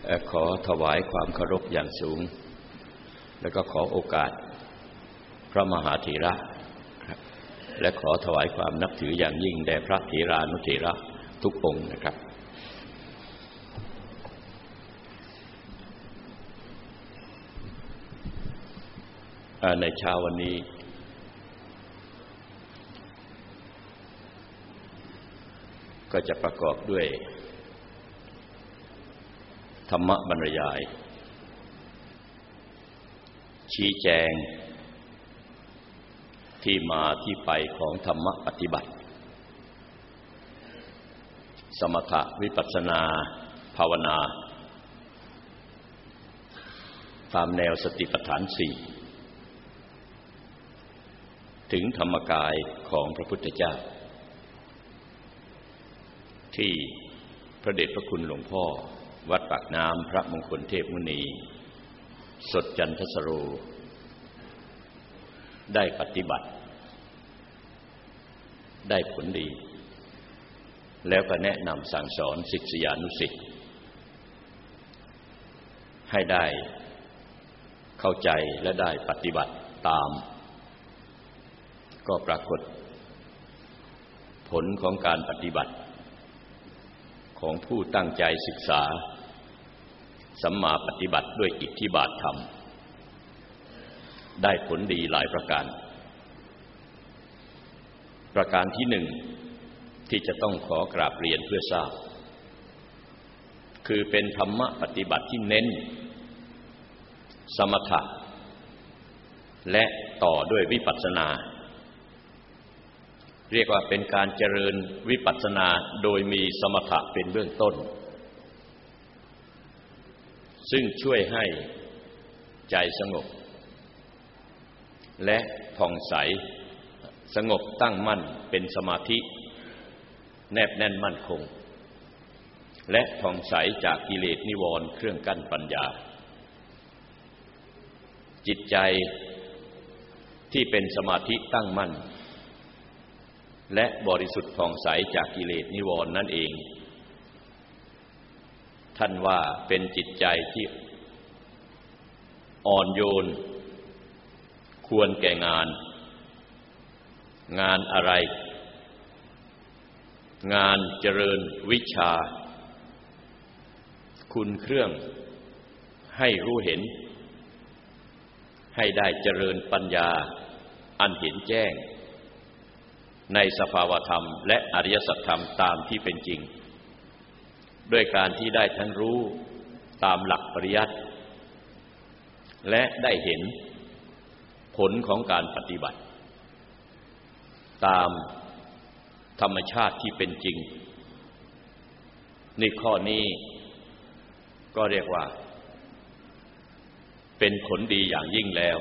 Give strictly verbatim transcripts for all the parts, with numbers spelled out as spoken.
ขอถวายความเคารพอย่างสูงแล้วก็ขอโอกาสพระมหาเถระและขอถวายความนับถืออย่างยิ่งแด่พระเถรานุเถระทุกองค์นะครับในเช้าวันนี้ก็จะประกอบด้วยธรรมบรรยายชี้แจงที่มาที่ไปของธรรมปฏิบัติสมถะวิปัสสนาภาวนาตามแนวสติปัฏฐานสี่ถึงธรรมกายของพระพุทธเจ้าที่พระเดชพระคุณหลวงพ่อวัดปากน้ำพระมงคลเทพมุนีสดจันทสโรได้ปฏิบัติได้ผลดีแล้วก็แนะนำสั่งสอนศิษยานุศิษย์ให้ได้เข้าใจและได้ปฏิบัติตามก็ปรากฏผลของการปฏิบัติของผู้ตั้งใจศึกษาสัมมาปฏิบัติด้วยอิทธิบาทธรรมได้ผลดีหลายประการประการที่หนึ่งที่จะต้องขอกราบเรียนเพื่อทราบคือเป็นธรรมปฏิบัติที่เน้นสมถะและต่อด้วยวิปัสสนาเรียกว่าเป็นการเจริญวิปัสสนาโดยมีสมถะเป็นเบื้องต้นซึ่งช่วยให้ใจสงบและผ่องใสสงบตั้งมั่นเป็นสมาธิแนบแน่นมั่นคงและผ่องใสจากกิเลสนิวรณ์เครื่องกั้นปัญญาจิตใจที่เป็นสมาธิตั้งมั่นและบริสุทธิ์ผ่องใสจากกิเลสนิวรณ์นั่นเองท่านว่าเป็นจิตใจที่อ่อนโยนควรแก่งานงานอะไรงานเจริญวิชาคุณเครื่องให้รู้เห็นให้ได้เจริญปัญญาอันเห็นแจ้งในสภาวธรรมและอริยสัจธรรมตามที่เป็นจริงด้วยการที่ได้ทั้งรู้ตามหลักปริยัติและได้เห็นผลของการปฏิบัติตามธรรมชาติที่เป็นจริงในข้อนี้ก็เรียกว่าเป็นผลดีอย่างยิ่งแล้ว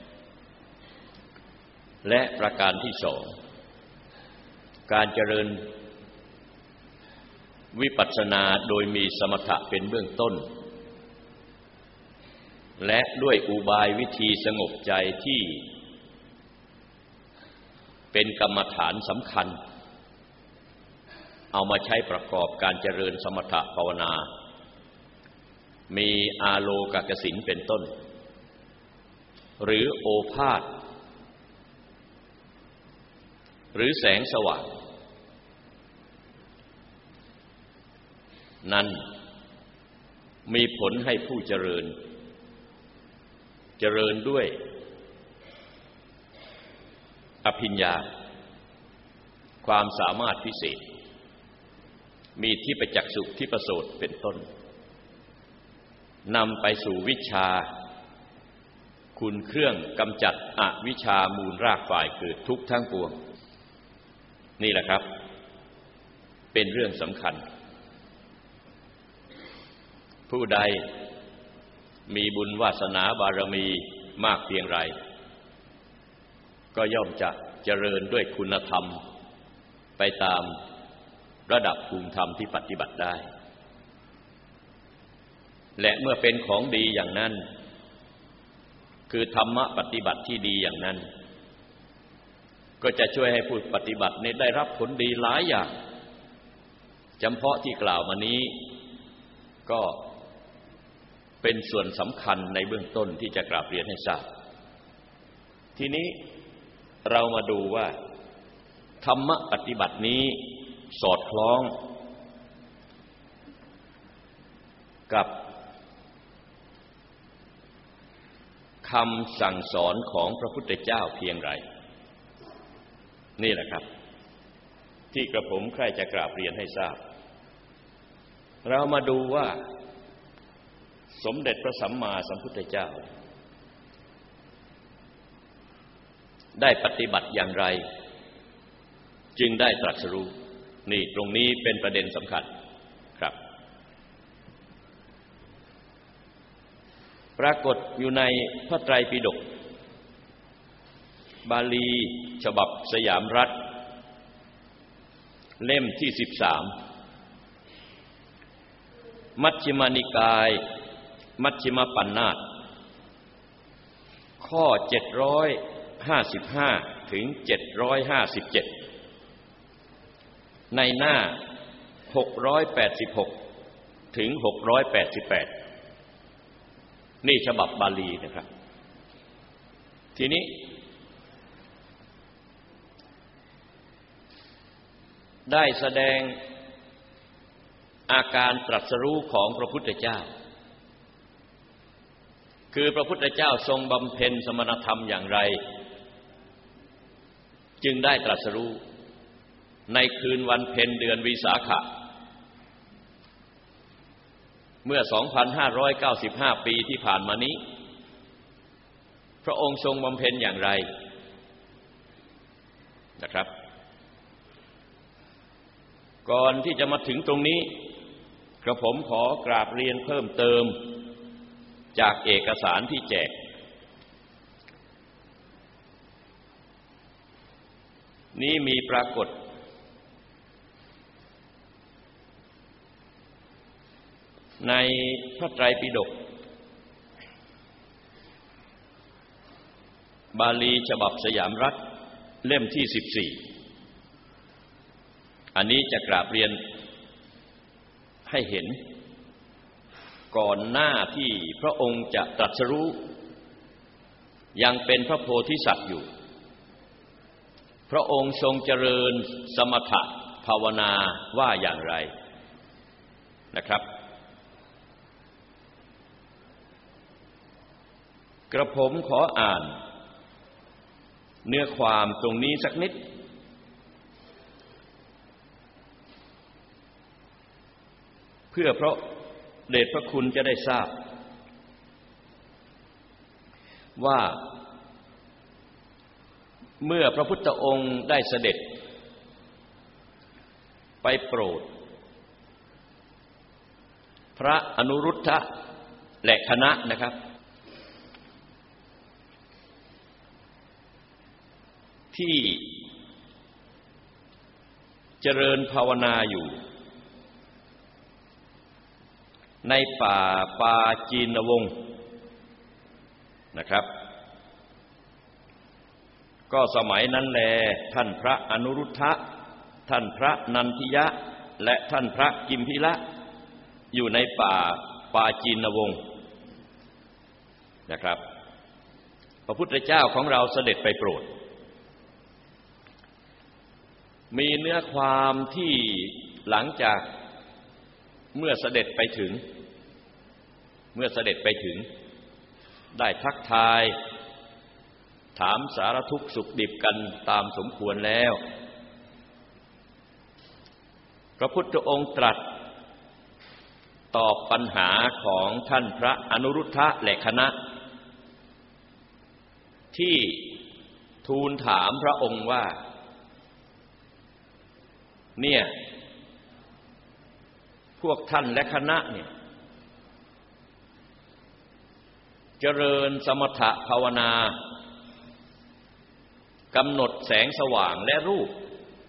และประการที่สองการเจริญวิปัสสนาโดยมีสมถะเป็นเบื้องต้นและด้วยอุบายวิธีสงบใจที่เป็นกรรมฐานสำคัญเอามาใช้ประกอบการเจริญสมถะภาวนามีอาโลกกสิณเป็นต้นหรือโอภาสหรือแสงสว่างนั้นมีผลให้ผู้เจริญเจริญด้วยอภิญญาความสามารถพิเศษมีที่ประจักษุที่ประโสทเป็นต้นนำไปสู่วิชาคุณเครื่องกำจัดอวิชชามูลรากฝ่ายเกิดทุกข์ทั้งปวงนี่แหละครับเป็นเรื่องสำคัญผู้ใดมีบุญวาสนาบารมีมากเพียงไรก็ย่อมจะเจริญด้วยคุณธรรมไปตามระดับภูมิธรรมที่ปฏิบัติได้และเมื่อเป็นของดีอย่างนั้นคือธรรมะปฏิบัติที่ดีอย่างนั้นก็จะช่วยให้ผู้ปฏิบัตินี้ได้รับผลดีหลายอย่างจำเพาะที่กล่าวมานี้ก็เป็นส่วนสำคัญในเบื้องต้นที่จะกราบเรียนให้ทราบทีนี้เรามาดูว่าธรรมปฏิบัตินี้สอดคล้องกับคำสั่งสอนของพระพุทธเจ้าเพียงไรนี่แหละครับที่กระผมใคร่จะกราบเรียนให้ทราบเรามาดูว่าสมเด็จพระสัมมาสัมพุทธเจ้าได้ปฏิบัติอย่างไรจึงได้ตรัสรู้นี่ตรงนี้เป็นประเด็นสำคัญครับปรากฏอยู่ในพระไตรปิฎกบาลีฉบับสยามรัฐเล่มที่สิบสามมัชฌิมานิกายมัชฌิมปัญนาตข้อเจ็ดร้อยห้าสิบห้าถึงเจ็ดร้อยห้าสิบเจ็ดในหน้าหกร้อยแปดสิบหกถึงหกร้อยแปดสิบแปดนี่ฉบับบาลีนะครับทีนี้ได้แสดงอาการตรัสรู้ของพระพุทธเจ้าคือพระพุทธเจ้าทรงบำเพ็ญสมณธรรมอย่างไรจึงได้ตรัสรู้ในคืนวันเพ็ญเดือนวิสาขะเมื่อ สองพันห้าร้อยเก้าสิบห้า ปีที่ผ่านมานี้พระองค์ทรงบำเพ็ญอย่างไรนะครับก่อนที่จะมาถึงตรงนี้กระผมขอกราบเรียนเพิ่มเติมจากเอกสารที่แจกนี้มีปรากฏในพระไตรปิฎกบาลีฉบับสยามรัฐเล่มที่สิบสี่อันนี้จะกราบเรียนให้เห็นก่อนหน้าที่พระองค์จะตรัสรู้ยังเป็นพระโพธิสัตว์อยู่พระองค์ทรงเจริญสมถะภาวนาว่าอย่างไรนะครับกระผมขออ่านเนื้อความตรงนี้สักนิดเพื่อพระเดชพระคุณจะได้ทราบว่าเมื่อพระพุทธองค์ได้เสด็จไปโปรดพระอนุรุทธะและคณะนะครับที่เจริญภาวนาอยู่ในป่าปาจีนวงศ์นะครับก็สมัยนั้นแลท่านพระอนุรุทธะท่านพระนันทิยะและท่านพระกิมพิละอยู่ในป่าปาจีนวงศ์นะครับพระพุทธเจ้าของเราเสด็จไปโปรดมีเนื้อความที่หลังจากเมื่อเสด็จไปถึงเมื่อเสด็จไปถึงได้ทักทายถามสารทุกข์สุขดิบกันตามสมควรแล้วพระพุทธองค์ตรัสตอบปัญหาของท่านพระอนุรุทธะและคณะที่ทูลถามพระองค์ว่าเนี่ยพวกท่านและคณะเนี่ยเจริญสมถะภาวนากำหนดแสงสว่างและรูป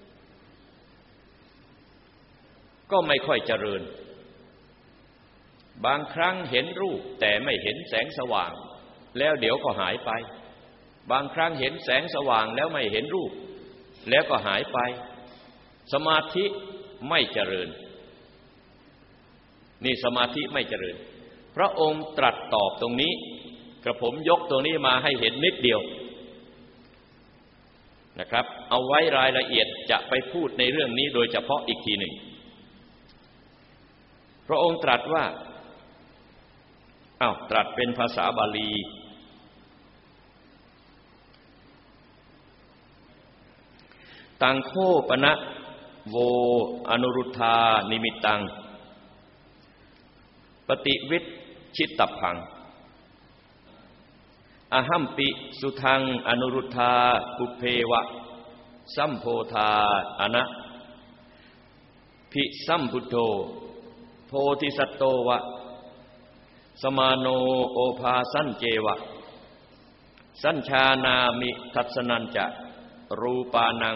ก็ไม่ค่อยเจริญบางครั้งเห็นรูปแต่ไม่เห็นแสงสว่างแล้วเดี๋ยวก็หายไปบางครั้งเห็นแสงสว่างแล้วไม่เห็นรูปแล้วก็หายไปสมาธิไม่เจริญนี่สมาธิไม่เจริญพระองค์ตรัสตอบตรงนี้กระผมยกตรงนี้มาให้เห็นนิดเดียวนะครับเอาไว้รายละเอียดจะไปพูดในเรื่องนี้โดยเฉพาะอีกทีหนึ่งพระองค์ตรัสว่าอ้าวตรัสเป็นภาษาบาลีตังโคปนะโวอนุรุทธานิมิตตังปฏิวิชชิตตพังอหัมปิสุทังอนุรุทธาปุเพวะสัมโพธาอนะภิสัมพุทโธโพธิสัตโตวะสมาโนโอภาสันเจวะสัญชานามิทัสนันจะรูปานัง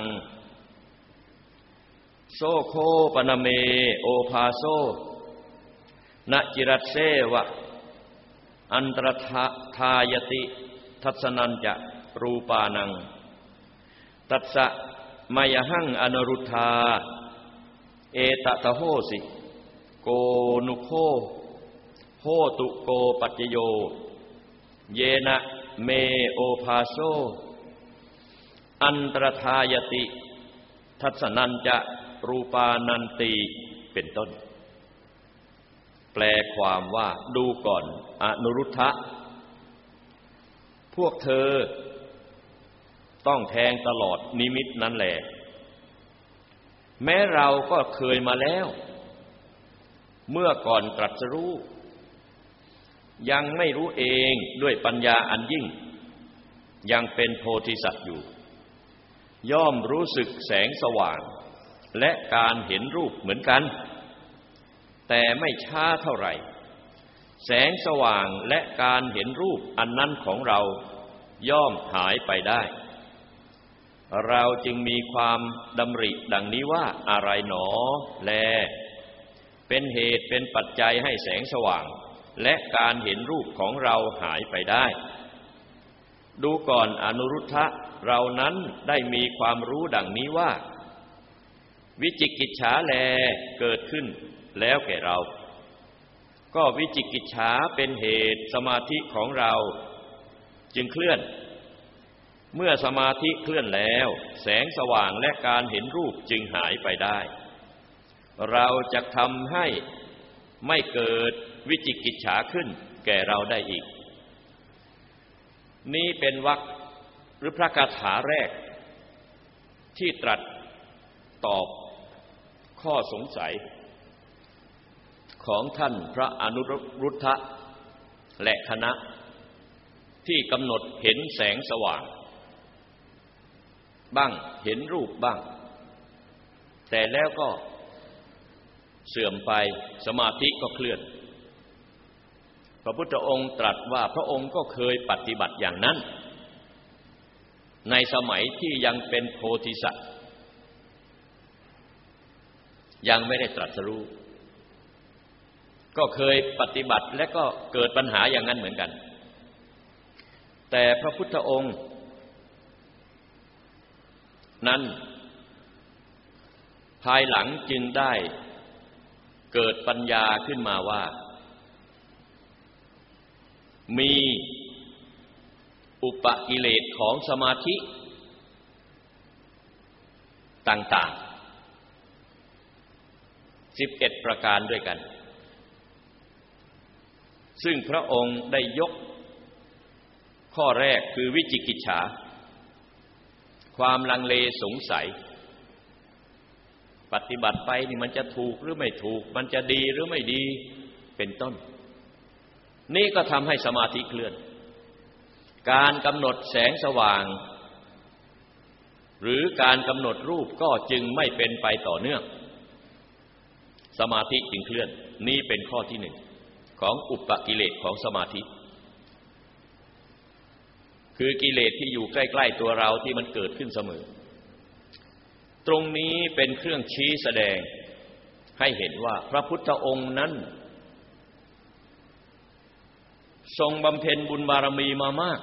โสโคปนเมโอภาโซนจิรัสเสวะอันตรทายติทัสนันจะรูปานังตัสสะมยหังอนุรุทธาเอตตะโหสิโกนุโคโหตุโกปัจจโยเยนะเมโอภาโซอันตรทายติทัสนันจะรูปานันติเป็นต้นแปลความว่าดูก่อนอนุรุทธะพวกเธอต้องแทงตลอดนิมิตนั้นแหละแม้เราก็เคยมาแล้วเมื่อก่อนตรัสรู้ยังไม่รู้เองด้วยปัญญาอันยิ่งยังเป็นโพธิสัตว์อยู่ย่อมรู้สึกแสงสว่างและการเห็นรูปเหมือนกันแต่ไม่ช้าเท่าไหร่แสงสว่างและการเห็นรูปอันนั้นของเราย่อมหายไปได้เราจึงมีความดำริดังนี้ว่าอะไรหนอแลเป็นเหตุเป็นปัจจัยให้แสงสว่างและการเห็นรูปของเราหายไปได้ดูก่อนอนุรุทธะเรานั้นได้มีความรู้ดังนี้ว่าวิจิกิจฉาแลเกิดขึ้นแล้วแก่เราก็วิจิกิจฉาเป็นเหตุสมาธิของเราจึงเคลื่อนเมื่อสมาธิเคลื่อนแล้วแสงสว่างและการเห็นรูปจึงหายไปได้เราจะทำให้ไม่เกิดวิจิกิจฉาขึ้นแก่เราได้อีกนี่เป็นวรรคหรือพระคาถาแรกที่ตรัสตอบข้อสงสัยของท่านพระอนุรุทธะและคณะที่กำหนดเห็นแสงสว่างบ้างเห็นรูปบ้างแต่แล้วก็เสื่อมไปสมาธิก็เคลื่อนพระพุทธองค์ตรัสว่าพระองค์ก็เคยปฏิบัติอย่างนั้นในสมัยที่ยังเป็นโพธิสัตว์ยังไม่ได้ตรัสรู้ก็เคยปฏิบัติและก็เกิดปัญหาอย่างนั้นเหมือนกันแต่พระพุทธองค์นั้นภายหลังจึงได้เกิดปัญญาขึ้นมาว่ามีอุปกิเลสของสมาธิต่างๆสิบเอ็ดประการด้วยกันซึ่งพระองค์ได้ยกข้อแรกคือวิจิกิจฉาความลังเลสงสัยปฏิบัติไปนี่มันจะถูกหรือไม่ถูกมันจะดีหรือไม่ดีเป็นต้นนี่ก็ทำให้สมาธิเคลื่อนการกำหนดแสงสว่างหรือการกำหนดรูปก็จึงไม่เป็นไปต่อเนื่องสมาธิจึงเคลื่อนนี่เป็นข้อที่หนึ่งของอุปกิเลสของสมาธิคือกิเลสที่อยู่ใกล้ๆตัวเราที่มันเกิดขึ้นเสมอตรงนี้เป็นเครื่องชี้แสดงให้เห็นว่าพระพุทธองค์นั้นทรงบำเพ็ญบุญบารมีมามาก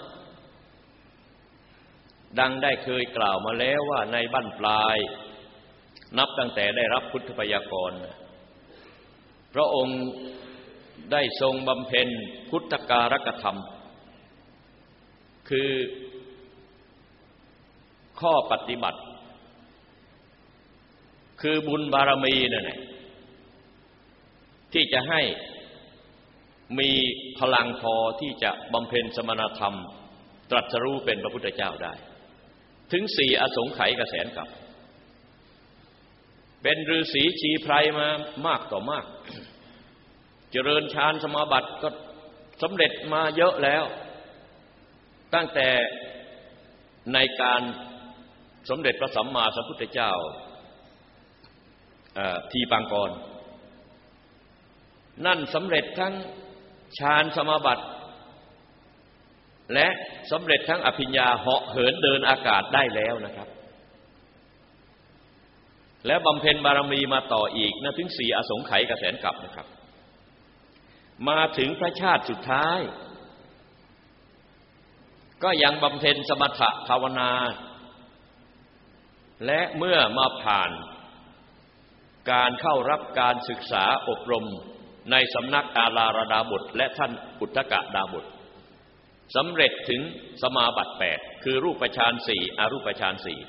ดังได้เคยกล่าวมาแล้วว่าในบั้นปลายนับตั้งแต่ได้รับพุทธพยากรพระองค์ได้ทรงบำเพ็ญพุทธการกธรรมคือข้อปฏิบัติคือบุญบารมีนั่นแหละที่จะให้มีพลังพอที่จะบำเพ็ญสมณธรรมตรัสรู้เป็นพระพุทธเจ้าได้ถึงสี่อสงไขยกแสนกับเป็นฤาษีชีไพรมามากต่อมากเจริญฌานสมาบัติก็สำเร็จมาเยอะแล้วตั้งแต่ในการสมเด็จพระสัมมาสัมพุทธเจ้าทีปังกรนั่นสำเร็จทั้งฌานสมาบัติและสำเร็จทั้งอภิญญาเหาะเหินเดินอากาศได้แล้วนะครับและบำเพ็ญบารมีมาต่ออีกนะถึงสี่อสงไขยกแสนกับนะครับมาถึงพระชาติสุดท้ายก็ยังบำเพ็ญสมถะภาวนาและเมื่อมาผ่านการเข้ารับการศึกษาอบรมในสำนักอาลาระดาบทและท่านอุทกดาบทสำเร็จถึงสมาบัติแปดคือรูปฌานสี่อรูปฌานสี่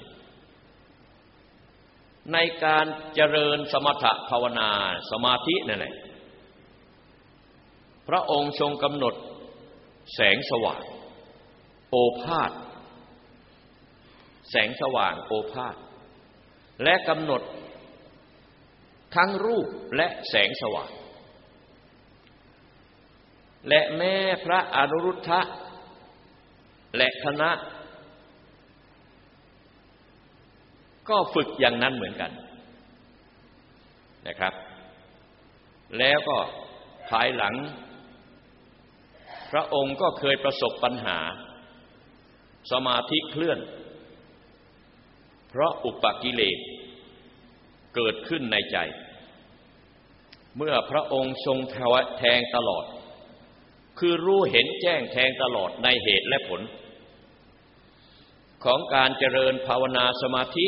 ในการเจริญสมถะภาวนาสมาธินั่นแหละพระองค์ทรงกำหนดแสงสว่างโอภาสแสงสว่างโอภาสและกำหนดทั้งรูปและแสงสว่างและแม้พระอนุรุทธะและคณะก็ฝึกอย่างนั้นเหมือนกันนะครับแล้วก็ภายหลังพระองค์ก็เคยประสบปัญหาสมาธิเคลื่อนเพราะอุปกิเลสเกิดขึ้นในใจเมื่อพระองค์ทรงแทงตลอดคือรู้เห็นแจ้งแทงตลอดในเหตุและผลของการเจริญภาวนาสมาธิ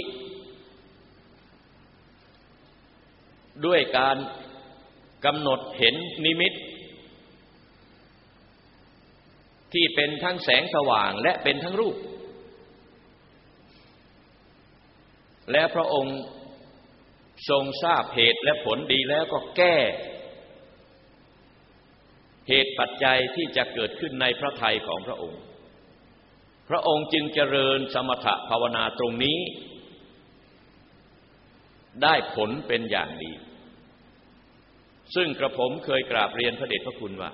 ด้วยการกำหนดเห็นนิมิตที่เป็นทั้งแสงสว่างและเป็นทั้งรูปและพระองค์ทรงทราบเหตุและผลดีแล้วก็แก้เหตุปัจจัยที่จะเกิดขึ้นในพระทัยของพระองค์พระองค์จึงเจริญสมถะภาวนาตรงนี้ได้ผลเป็นอย่างดีซึ่งกระผมเคยกราบเรียนพระเดชพระคุณว่า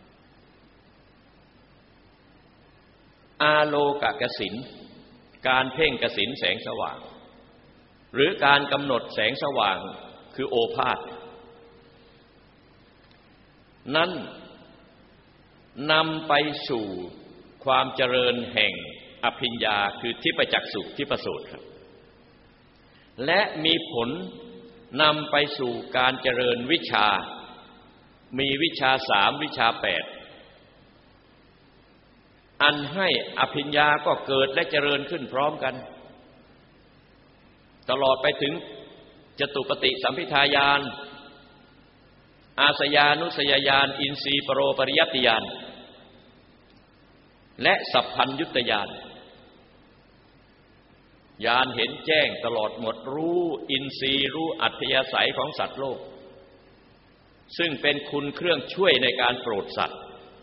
อาโลกกสิณการเพ่งกสิณแสงสว่างหรือการกำหนดแสงสว่างคือโอภาสนั้นนำไปสู่ความเจริญแห่งอภิญญาคือทิพจักษุทิพโสตครับและมีผลนำไปสู่การเจริญวิชามีวิชาสามวิชาแปดอันให้อภิญญาก็เกิดและเจริญขึ้นพร้อมกันตลอดไปถึงจตุปฏิสัมภิทาญาณอาสยานุสยญาณอินทรีย์ปโรปริยัตติญาณและสัพพัญญุตญาณญาณเห็นแจ้งตลอดหมดรู้อินทรีย์รู้อัธยาศัยของสัตว์โลกซึ่งเป็นคุณเครื่องช่วยในการโปรดสัตว์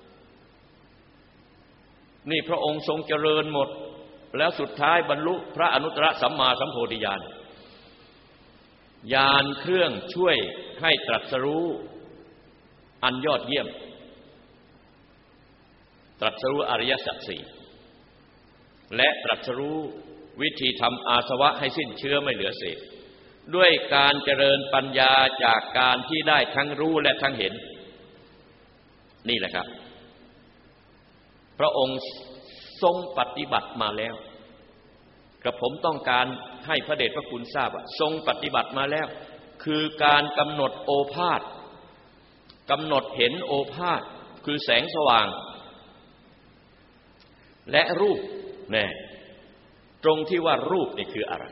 นี่พระองค์ทรงเจริญหมดแล้วสุดท้ายบรรลุพระอนุตตรสัมมาสัมโพธิญาณญาณเครื่องช่วยให้ตรัสรู้อันยอดเยี่ยมตรัสรู้อริยสัจสี่และตรัสรู้วิธีทำอาสวะให้สิ้นเชื้อไม่เหลือเศษด้วยการเจริญปัญญาจากการที่ได้ทั้งรู้และทั้งเห็นนี่แหละครับพระองค์ทรงปฏิบัติมาแล้วกระผมต้องการให้พระเดชพระคุณทราบว่าทรงปฏิบัติมาแล้วคือการกำหนดโอภาสกำหนดเห็นโอภาสคือแสงสว่างและรูปแน่ตรงที่ว่ารูปนี่คืออะไร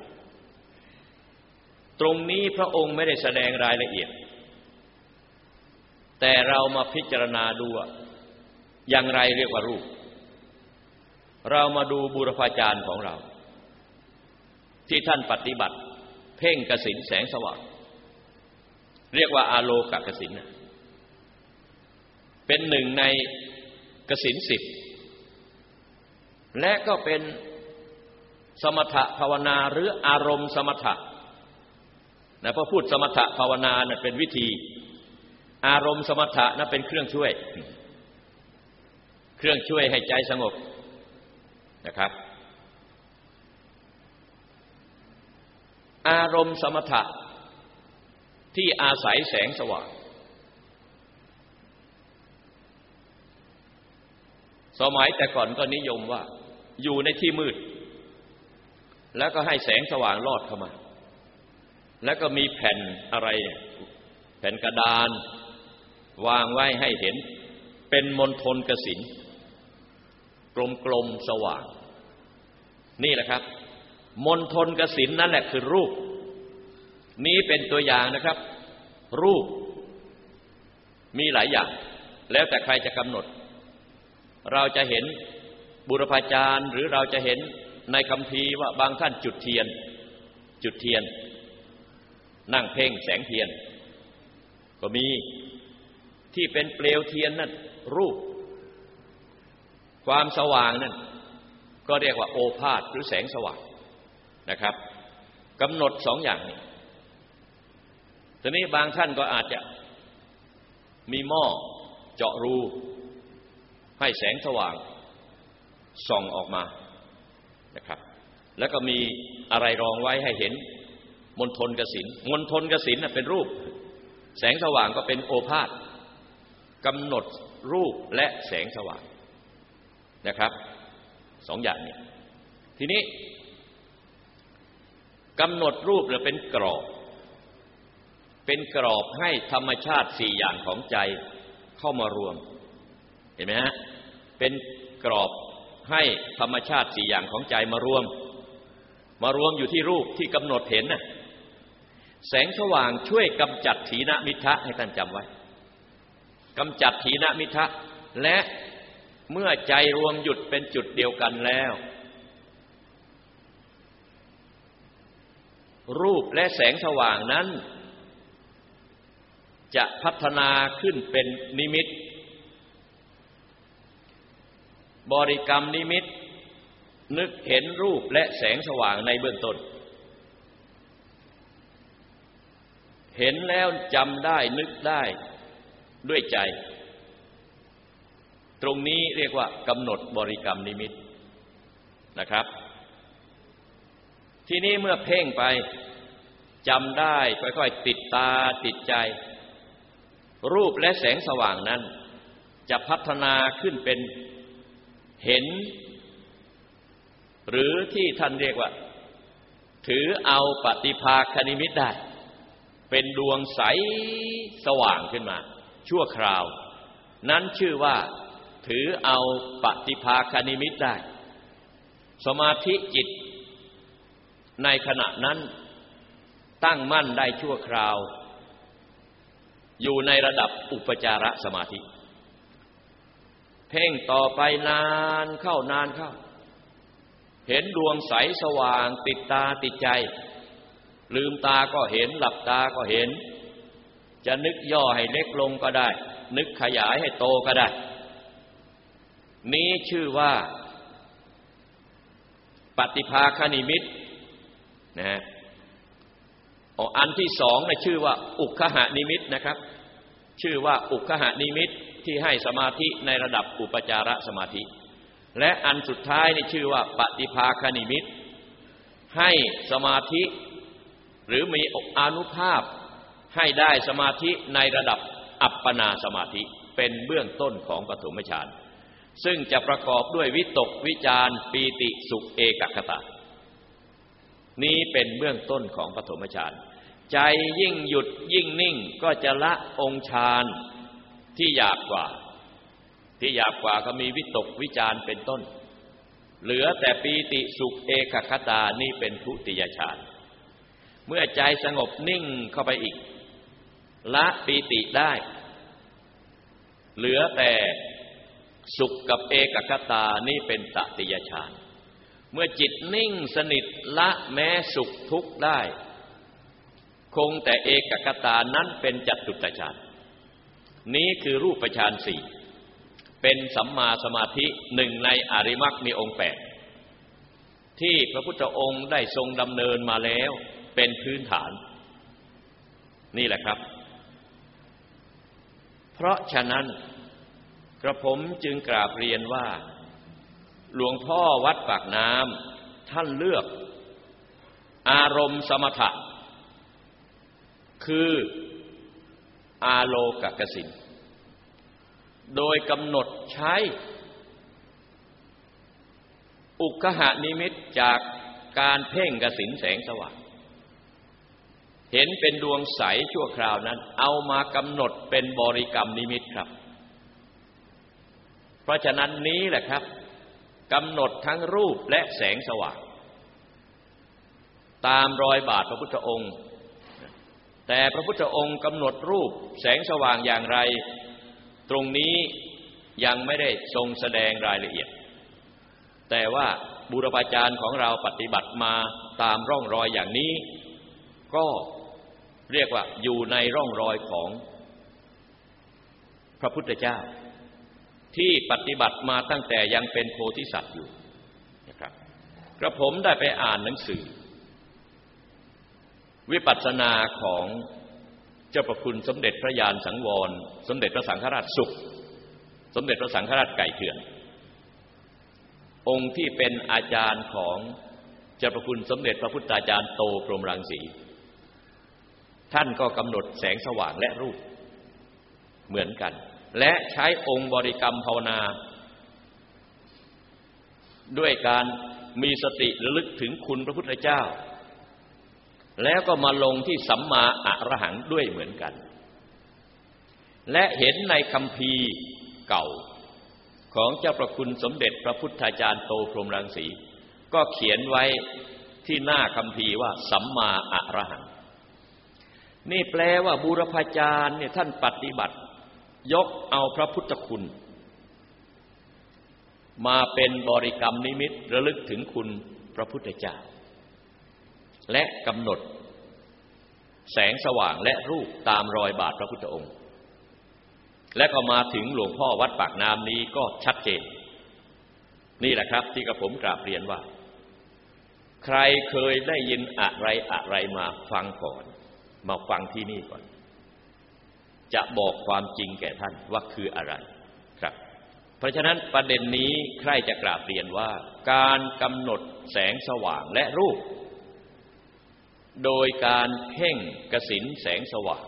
ตรงนี้พระองค์ไม่ได้แสดงรายละเอียดแต่เรามาพิจารณาดูอย่างไรเรียกว่ารูปเรามาดูบูรพาจารย์ของเราที่ท่านปฏิบัติเพ่งกสิณแสงสว่างเรียกว่าอาโลกกสิณเป็นหนึ่งในกสิณสิบและก็เป็นสมถภาวนาหรืออารมณ์สมถะนะพอพูดสมถภาวนานะเป็นวิธีอารมณ์สมถะนะเป็นเครื่องช่วยเครื่องช่วยให้ใจสงบนะครับอารมณ์สมถะที่อาศัยแสงสว่างสมัยแต่ก่อนก็นิยมว่าอยู่ในที่มืดแล้วก็ให้แสงสว่างลอดเข้ามาแล้วก็มีแผ่นอะไรแผ่นกระดานวางไว้ให้เห็นเป็นมณฑลกสิณกลมๆสว่างนี่แหละครับมณฑลกสิณนั่นแหละคือรูปนี้เป็นตัวอย่างนะครับรูปมีหลายอย่างแล้วแต่ใครจะกำหนดเราจะเห็นบุรพาจารย์หรือเราจะเห็นในคัมภีร์ว่าบางท่านจุดเทียนจุดเทียนนั่งเพ่งแสงเทียนก็มีที่เป็นเปลวเทียนนั่นรูปความสว่างนั่นก็เรียกว่าโอภาสหรือแสงสว่างนะครับกำหนดสองอย่างนี้ทีนี้บางท่านก็อาจจะมีหม้อเจาะรูให้แสงสว่างส่องออกมานะครับแล้วก็มีอะไรรองไว้ให้เห็นมณฑลกสิณมณฑลกสิณน่ะเป็นรูปแสงสว่างก็เป็นโอภาสกำหนดรูปและแสงสว่างนะครับสองอย่างนี้ทีนี้กำหนดรูปเนี่ยเป็นกรอบเป็นกรอบให้ธรรมชาติสี่อย่างของใจเข้ามารวมเห็นไหมฮะเป็นกรอบให้ธรรมชาติสี่อย่างของใจมารวมมารวมอยู่ที่รูปที่กำหนดเห็นน่ะแสงสว่างช่วยกำจัดถีนมิทธะให้ท่านจำไว้กำจัดถีนมิทธะและเมื่อใจรวมหยุดเป็นจุดเดียวกันแล้วรูปและแสงสว่างนั้นจะพัฒนาขึ้นเป็นนิมิตบริกรรมนิมิตนึกเห็นรูปและแสงสว่างในเบื้องต้นเห็นแล้วจำได้นึกได้ด้วยใจตรงนี้เรียกว่ากำหนดบริกรรมนิมิตนะครับทีนี้เมื่อเพ่งไปจำได้ค่อยๆติดตาติดใจรูปและแสงสว่างนั้นจะพัฒนาขึ้นเป็นเห็นหรือที่ท่านเรียกว่าถือเอาปฏิภาคนิมิตได้เป็นดวงใสสว่างขึ้นมาชั่วคราวนั้นชื่อว่าถือเอาปฏิภาคนิมิตได้สมาธิจิตในขณะนั้นตั้งมั่นได้ชั่วคราวอยู่ในระดับอุปจารสมาธิเพ่งต่อไปนานเข้านานเข้าเห็นดวงใสสว่างติดตาติดใจลืมตาก็เห็นหลับตาก็เห็นจะนึกย่อให้เล็กลงก็ได้นึกขยายให้โตก็ได้นี้ชื่อว่าปฏิภาคนิมิตนะฮะอันที่สองนะชื่อว่าอุคหนิมิตนะครับชื่อว่าอุคหนิมิตที่ให้สมาธิในระดับอุปจารสมาธิและอันสุดท้ายนี่ชื่อว่าปฏิภาคนิมิตให้สมาธิหรือมีอานุภาพให้ได้สมาธิในระดับอัปปนาสมาธิเป็นเบื้องต้นของปฐมฌานซึ่งจะประกอบด้วยวิตกวิจารปีติสุขเอกคตานี้เป็นเบื้องต้นของปฐมฌานใจยิ่งหยุดยิ่งนิ่งก็จะละองค์ฌานที่หยาบกว่าที่หยาบกว่าก็มีวิตกวิจารเป็นต้นเหลือแต่ปีติสุขเอกคตานี่เป็นทุติยฌานเมื่อใจสงบนิ่งเข้าไปอีกละปีติได้เหลือแต่สุขกับเอกคตานี่เป็นตติยฌานเมื่อจิตนิ่งสนิทละแม้สุขทุกข์ได้คงแต่เอกคตานั้นเป็นจัตุตฌานนี้คือรูปฌานสี่เป็นสัมมาสมาธิหนึ่งในอริมัคมีองค์แปดที่พระพุทธองค์ได้ทรงดำเนินมาแล้วเป็นพื้นฐานนี่แหละครับเพราะฉะนั้นกระผมจึงกราบเรียนว่าหลวงพ่อวัดปากน้ำท่านเลือกอารมณ์สมถะคืออาโลกกสิณโดยกำหนดใช้อุกขหนิมิตจากการเพ่งกสิณแสงสว่างเห็นเป็นดวงใสชั่วคราวนั้นเอามากำหนดเป็นบริกรรมนิมิตครับเพราะฉะนั้นนี้แหละครับกำหนดทั้งรูปและแสงสว่างตามรอยบาทพระพุทธองค์แต่พระพุทธองค์กำหนดรูปแสงสว่างอย่างไรตรงนี้ยังไม่ได้ทรงแสดงรายละเอียดแต่ว่าบูรพาจารย์ของเราปฏิบัติมาตามร่องรอยอย่างนี้ก็เรียกว่าอยู่ในร่องรอยของพระพุทธเจ้าที่ปฏิบัติมาตั้งแต่ยังเป็นโพธิสัตว์อยู่นะครับกระผมได้ไปอ่านหนังสือวิปัสสนาของเจ้าประคุณสมเด็จพระญาณสังวรสมเด็จพระสังฆราชสุขสมเด็จพระสังฆราชไก่เถื่อนองค์ที่เป็นอาจารย์ของเจ้าประคุณสมเด็จพระพุทธาจารย์โตพรหมรังสีท่านก็กำหนดแสงสว่างและรูปเหมือนกันและใช้องค์บริกรรมภาวนาด้วยการมีสติระลึกถึงคุณพระพุทธเจ้าแล้วก็มาลงที่สัมมาอรหังด้วยเหมือนกันและเห็นในคัมภีร์เก่าของเจ้าประคุณสมเด็จพระพุทธาจารย์โตพรหมรังสีก็เขียนไว้ที่หน้าคัมภีร์ว่าสัมมาอรหังนี่แปลว่าบูรพาจารย์เนี่ยท่านปฏิบัติยกเอาพระพุทธคุณมาเป็นบริกรรมนิมิตระลึกถึงคุณพระพุทธเจ้าและกำหนดแสงสว่างและรูปตามรอยบาทพระพุทธองค์และก็มาถึงหลวงพ่อวัดปากน้ำนี้ก็ชัดเจนนี่แหละครับที่กระผมกราบเรียนว่าใครเคยได้ยินอะไรอะไรมาฟังก่อนมาฟังที่นี่ก่อนจะบอกความจริงแก่ท่านว่าคืออะไรครับเพราะฉะนั้นประเด็นนี้ใครจะกราบเรียนว่าการกำหนดแสงสว่างและรูปโดยการเพ่งกสิณแสงสว่าง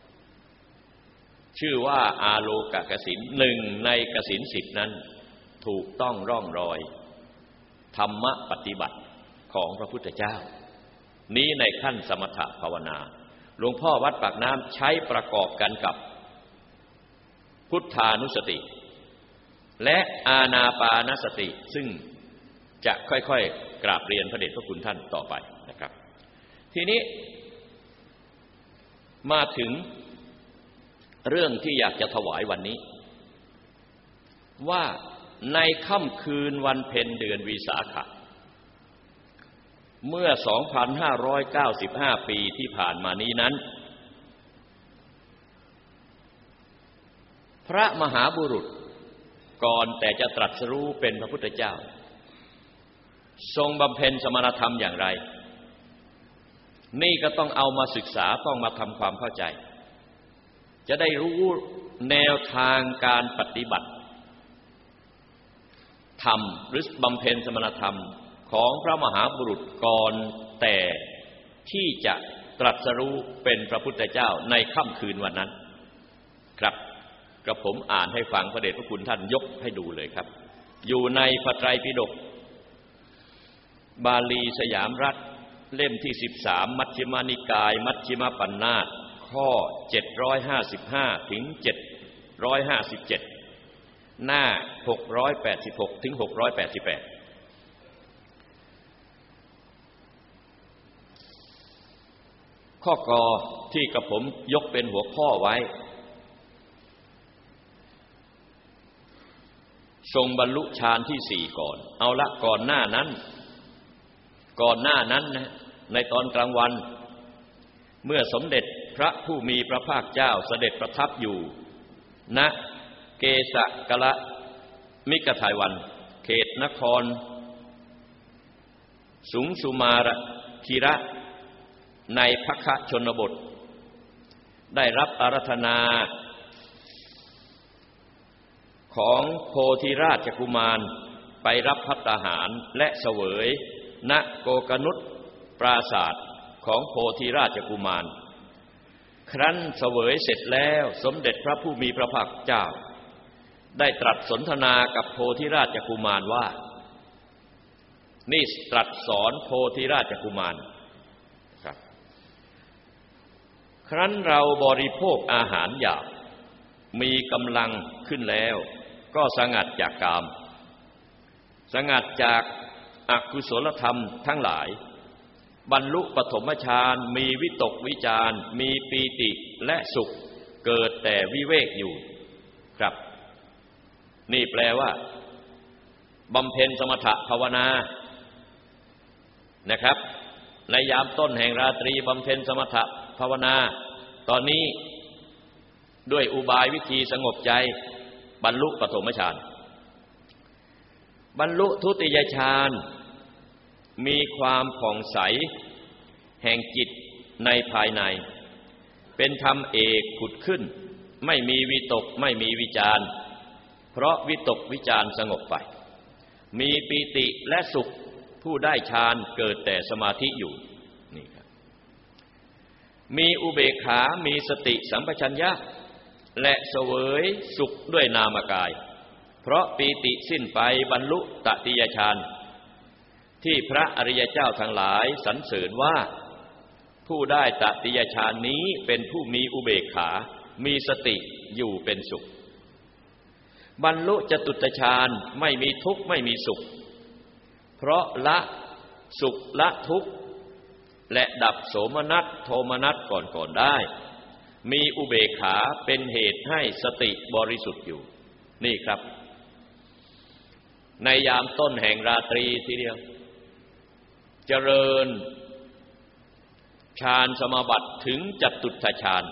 ชื่อว่าอาโลกกสิณหนึ่งในกสิณสิบนั้นถูกต้องร่องรอยธรรมปฏิบัติของพระพุทธเจ้านี้ในขั้นสมถภาวนาหลวงพ่อวัดปากน้ำใช้ประกอบกันกับพุทธานุสติและอานาปานสติซึ่งจะค่อยๆกราบเรียนพระเดชพระคุณท่านต่อไปนะครับทีนี้มาถึงเรื่องที่อยากจะถวายวันนี้ว่าในค่ำคืนวันเพ็ญเดือนวิสาขะเมื่อ สองพันห้าร้อยเก้าสิบห้า ปีที่ผ่านมานี้นั้นพระมหาบุรุษก่อนแต่จะตรัสรู้เป็นพระพุทธเจ้าทรงบำเพ็ญสมณธรรมอย่างไรนี่ก็ต้องเอามาศึกษาต้องมาทำความเข้าใจจะได้รู้แนวทางการปฏิบัติธรรมหรือบำเพ็ญสมณธรรมของพระมหาบุรุษก่อนแต่ที่จะตรัสรู้เป็นพระพุทธเจ้าในค่ำคืนวันนั้นครับกระผมอ่านให้ฟังพระเดชพระคุณท่านยกให้ดูเลยครับอยู่ในพระไตรปิฎกบาลีสยามรัฐเล่มที่สิบสามมัชฌิมานิกายมัชฌิมปัญนาตข้อเจ็ดร้อยห้าสิบห้าถึงเจ็ดร้อยห้าสิบเจ็ดหน้าหกร้อยแปดสิบหกถึงหกร้อยแปดสิบแปดข้อกอที่กระผมยกเป็นหัวข้อไว้ทรงบรรลุฌานที่สี่ก่อนเอาละก่อนหน้านั้นก่อนหน้านั้นนะในตอนกลางวันเมื่อสมเด็จพระผู้มีพระภาคเจ้าเสด็จประทับอยู่ณเกสกละมิกทายวันเขตนครสุงสุมารคีระในพคชนบทได้รับอาราธนาของโพธิราชกุมารไปรับภัตตาหารและเสวยณโกกนุษปราศาสตร์ของโพธิราชกุมารครั้นเสวยเสร็จแล้วสมเด็จพระผู้มีพระภาคเจ้าได้ตรัสสนทนากับโพธิราชกุมารว่านี่ตรัสสอนโพธิราชกุมารครับครั้นเราบริโภคอาหารหยาบมีกำลังขึ้นแล้วก็สงัดจากกามสงัดจากอกุศลธรรมทั้งหลายบรรลุปฐมฌานมีวิตกวิจารมีปีติและสุขเกิดแต่วิเวกอยู่ครับนี่แปลว่าบำเพ็ญสมถภาวนานะครับในยามต้นแห่งราตรีบำเพ็ญสมถภาวนาตอนนี้ด้วยอุบายวิธีสงบใจบรรลุปฐมฌานบรรลุทุติยฌานมีความผ่องใสแห่งจิตในภายในเป็นธรรมเอกผุดขึ้นไม่มีวิตกไม่มีวิจารเพราะวิตกวิจารสงบไปมีปีติและสุขผู้ได้ฌานเกิดแต่สมาธิอยู่นี่ครับมีอุเบกขามีสติสัมปชัญญะและเสวยสุขด้วยนามกายเพราะปีติสิ้นไปบรรลุตติยฌานที่พระอริยเจ้าทั้งหลายสรรเสริญว่าผู้ได้ตติยฌานนี้เป็นผู้มีอุเบกขามีสติอยู่เป็นสุขบรรลุจตุตฌานไม่มีทุกข์ไม่มีสุขเพราะละสุขละทุกข์และดับโสมนัสโทมนัสก่อนก่อนได้มีอุเบกขาเป็นเหตุให้สติบริสุทธิ์อยู่นี่ครับในยามต้นแห่งราตรีทีเดียวเจริญฌานสมาบัติถึงจตุตถฌาน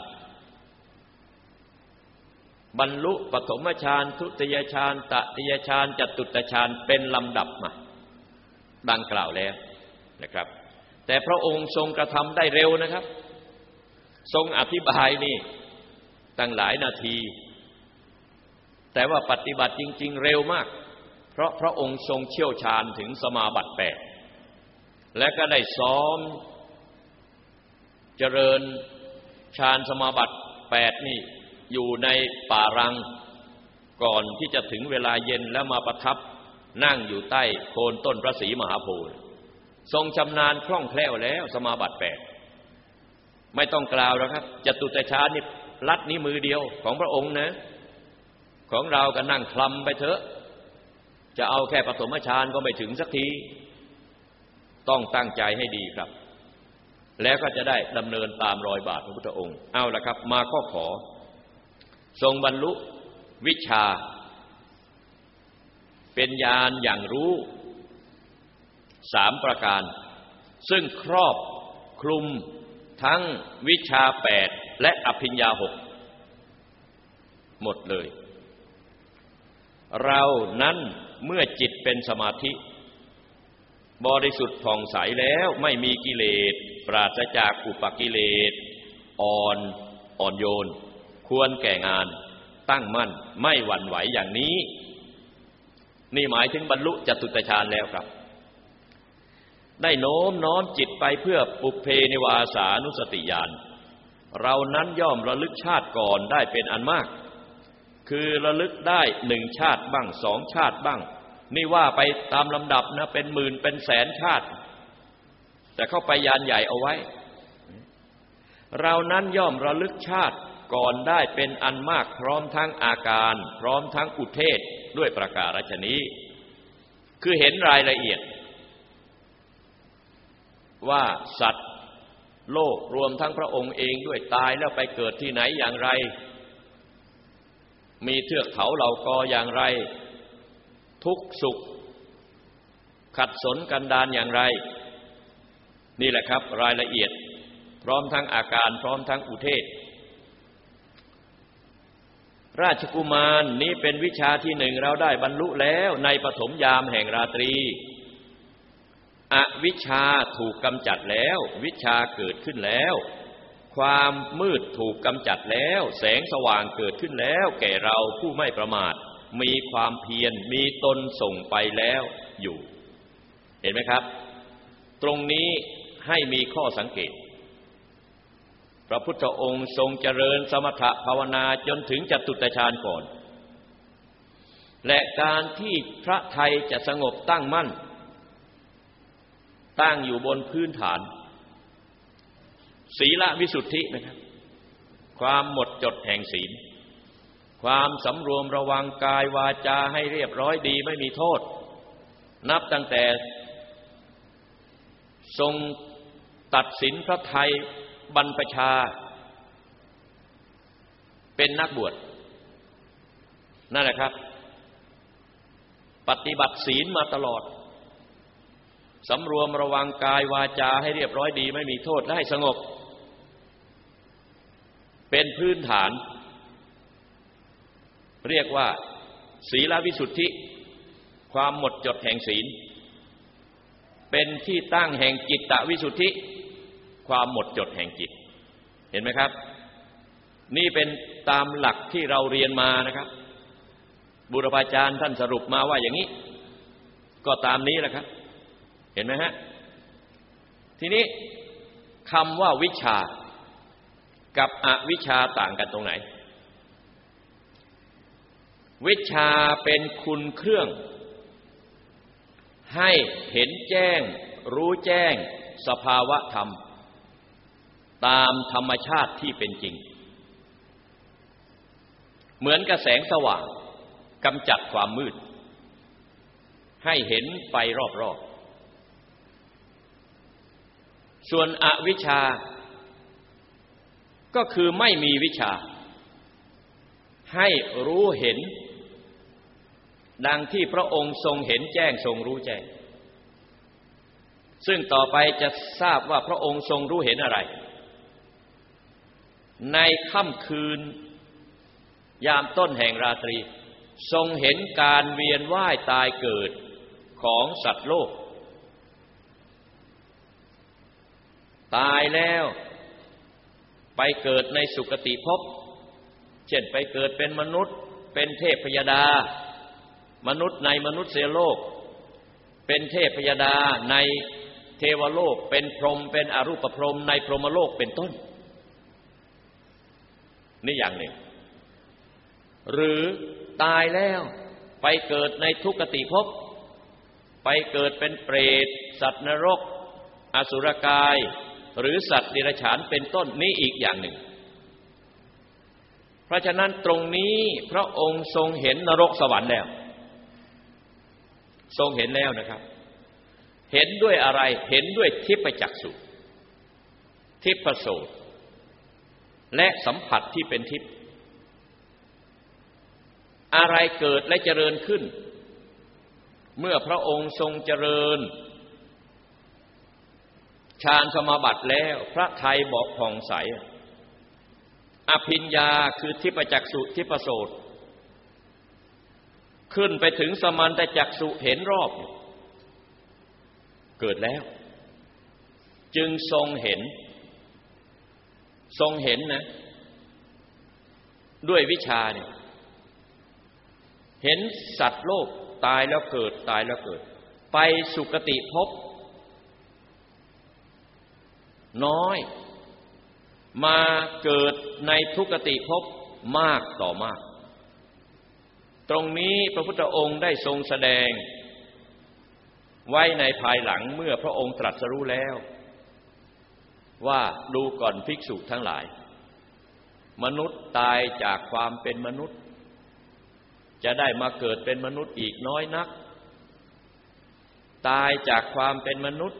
บรรลุปฐมฌานทุติยฌานตติยฌานจตุตถฌานเป็นลำดับมาดังกล่าวแล้วนะครับแต่พระองค์ทรงกระทำได้เร็วนะครับทรงอธิบายนี่ตั้งหลายนาทีแต่ว่าปฏิบัติจริงๆเร็วมากเพราะพระองค์ทรงเชี่ยวชาญถึงสมาบัติแปดและก็ได้ซ้อมเจริญฌานสมาบัติแปดนี่อยู่ในป่ารังก่อนที่จะถึงเวลาเย็นแล้วมาประทับนั่งอยู่ใต้โคนต้นพระศรีมหาโพธิ์ทรงชำนาญคล่องแคล่วแล้วสมาบัติแปดไม่ต้องกล่าวแล้วครับจตุตถฌานนี่ลัดนี้มือเดียวของพระองค์นะของเราก็นั่งคลำไปเถอะจะเอาแค่ปฐมฌานก็ไม่ถึงสักทีต้องตั้งใจให้ดีครับแล้วก็จะได้ดำเนินตามรอยบาทพระพุทธองค์เอาละครับมาข้อขอทรงบรรลุวิชชาเป็นญาณอย่างรู้สามประการซึ่งครอบคลุมทั้งวิชชาแปดและอภิญญาหกหมดเลยเรานั้นเมื่อจิตเป็นสมาธิบริสุทธิ์ผ่องใสแล้วไม่มีกิเลสปราศจากอุปกิเลสอ่อนอ่อนโยนควรแก่งานตั้งมั่นไม่หวั่นไหวอย่างนี้นี่หมายถึงบรรลุจตุตถฌานแล้วครับได้โน้มน้อมจิตไปเพื่อปุพเพนิวาสานุสติญาณเรานั้นย่อมระลึกชาติก่อนได้เป็นอันมากคือระลึกได้หนึ่งชาติบ้างสองชาติบ้างนี่ว่าไปตามลำดับนะเป็นหมื่นเป็นแสนชาติแต่เข้าไปยานใหญ่เอาไว้เรานั้นย่อมระลึกชาติก่อนได้เป็นอันมากพร้อมทั้งอาการพร้อมทั้งอุเทศด้วยประการฉะนี้คือเห็นรายละเอียดว่าสัตว์โลกรวมทั้งพระองค์เองด้วยตายแล้วไปเกิดที่ไหนอย่างไรมีเทือกเขาเหล่ากออย่างไรทุกข์สุขขัดสนกันดารอย่างไรนี่แหละครับรายละเอียดพร้อมทั้งอาการพร้อมทั้งอุเทศราชกุมารนี้เป็นวิชาที่หนึ่งเราได้บรรลุแล้วในปฐมยามแห่งราตรีอวิชชาถูกกำจัดแล้ววิชาเกิดขึ้นแล้วความมืดถูกกำจัดแล้วแสงสว่างเกิดขึ้นแล้วแก่เราผู้ไม่ประมาทมีความเพียรมีตนส่งไปแล้วอยู่เห็นไหมครับตรงนี้ให้มีข้อสังเกตพระพุทธองค์ทรงเจริญสมถภาวนาจนถึงจตุตฌานก่อนและการที่พระทัยจะสงบตั้งมั่นตั้งอยู่บนพื้นฐานศีลวิสุทธินะครับความหมดจดแห่งศีลความสำรวมระวังกายวาจาให้เรียบร้อยดีไม่มีโทษนับตั้งแต่ทรงตัดสินพระทัยบรรพชาเป็นนักบวชนั่นแหละครับปฏิบัติศีลมาตลอดสำรวมระวังกายวาจาให้เรียบร้อยดีไม่มีโทษและให้สงบเป็นพื้นฐานเรียกว่าศีลวิสุทธิความหมดจดแห่งศีลเป็นที่ตั้งแห่งจิตตวิสุทธิความหมดจดแห่งจิตเห็นไหมครับนี่เป็นตามหลักที่เราเรียนมานะครับบุรพาจารย์ท่านสรุปมาว่าอย่างนี้ก็ตามนี้แหละครับเห็นไหมฮะทีนี้คำว่าวิชากับอวิชชาต่างกันตรงไหนวิชาเป็นคุณเครื่องให้เห็นแจ้งรู้แจ้งสภาวะธรรมตามธรรมชาติที่เป็นจริงเหมือนกับแสงสว่างกำจัดความมืดให้เห็นไปรอบๆส่วนอวิชชาก็คือไม่มีวิชาให้รู้เห็นดังที่พระองค์ทรงเห็นแจ้งทรงรู้แจ้งซึ่งต่อไปจะทราบว่าพระองค์ทรงรู้เห็นอะไรในค่ำคืนยามต้นแห่งราตรีทรงเห็นการเวียนว่ายตายเกิดของสัตว์โลกตายแล้วไปเกิดในสุคติภพเช่นไปเกิดเป็นมนุษย์เป็นเทพยดามนุษย์ในมนุษย์โลกเป็นเทพยดาในเทวโลกเป็นพรหมเป็นอรูปพรหมในพรหมโลกเป็นต้นนี่อย่างหนึ่งหรือตายแล้วไปเกิดในทุกขติภพไปเกิดเป็นเปรตสัตว์นรกอสุรกายหรือสัตว์เดรัจฉานเป็นต้นนี้อีกอย่างหนึ่งเพราะฉะนั้นตรงนี้พระองค์ทรงเห็นนรกสวรรค์แล้วทรงเห็นแล้วนะครับเห็นด้วยอะไรเห็นด้วยทิพจักษุทิพโสตและสัมผัสที่เป็นทิพย์อะไรเกิดและเจริญขึ้นเมื่อพระองค์ทรงเจริญฌานสมาบัติแล้วพระทัยบอกผ่องใสอภิญญาคือทิพจักษุทิพโสตขึ้นไปถึงสมันตจักษุเห็นรอบเกิดแล้วจึงทรงเห็นทรงเห็นนะด้วยวิชาเนี่ยเห็นสัตว์โลกตายแล้วเกิดตายแล้วเกิดไปสุคติภพน้อยมาเกิดในทุกขติภพมากต่อมากตรงนี้พระพุทธองค์ได้ทรงแสดงไว้ในภายหลังเมื่อพระองค์ตรัสรู้แล้วว่าดูก่อนภิกษุทั้งหลายมนุษย์ตายจากความเป็นมนุษย์จะได้มาเกิดเป็นมนุษย์อีกน้อยนักตายจากความเป็นมนุษย์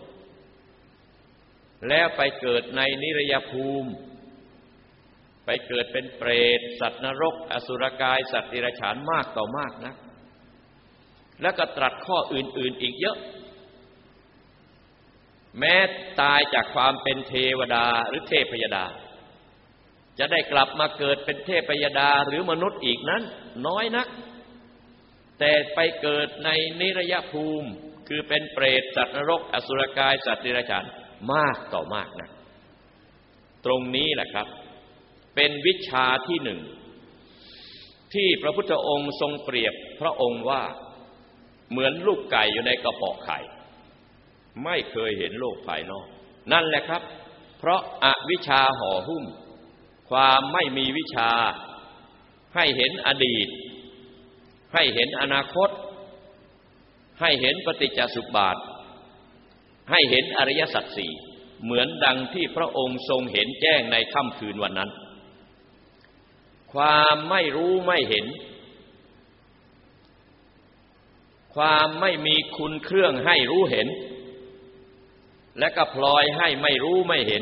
แล้วไปเกิดในนิรยภูมิไปเกิดเป็นเปรตสัตว์นรกอสุรกายสัตว์เดรัจฉานมากต่อมากนะแล้วก็ตรัสข้ออื่นๆอีกเยอะแม้ตายจากความเป็นเทวดาหรือเทพยดาจะได้กลับมาเกิดเป็นเทพยดาหรือมนุษย์อีกนั้นน้อยนักแต่ไปเกิดในนิรยภูมิคือเป็นเปรตสัตว์นรกอสุรกายสัตว์เดรัจฉานมากต่อมากนะตรงนี้แหละครับเป็นวิชาที่หนึ่งที่พระพุทธองค์ทรงเปรียบพระองค์ว่าเหมือนลูกไก่อยู่ในกระป๋องไข่ไม่เคยเห็นโลกภายนอกนั่นแหละครับเพราะอวิชชาห่อหุ้มความไม่มีวิชาให้เห็นอดีตให้เห็นอนาคตให้เห็นปฏิจจสุบาทให้เห็นอริยสัจสี่เหมือนดังที่พระองค์ทรงเห็นแจ้งในค่ำคืนวันนั้นความไม่รู้ไม่เห็นความไม่มีคุณเครื่องให้รู้เห็นและก็พลอยให้ไม่รู้ไม่เห็น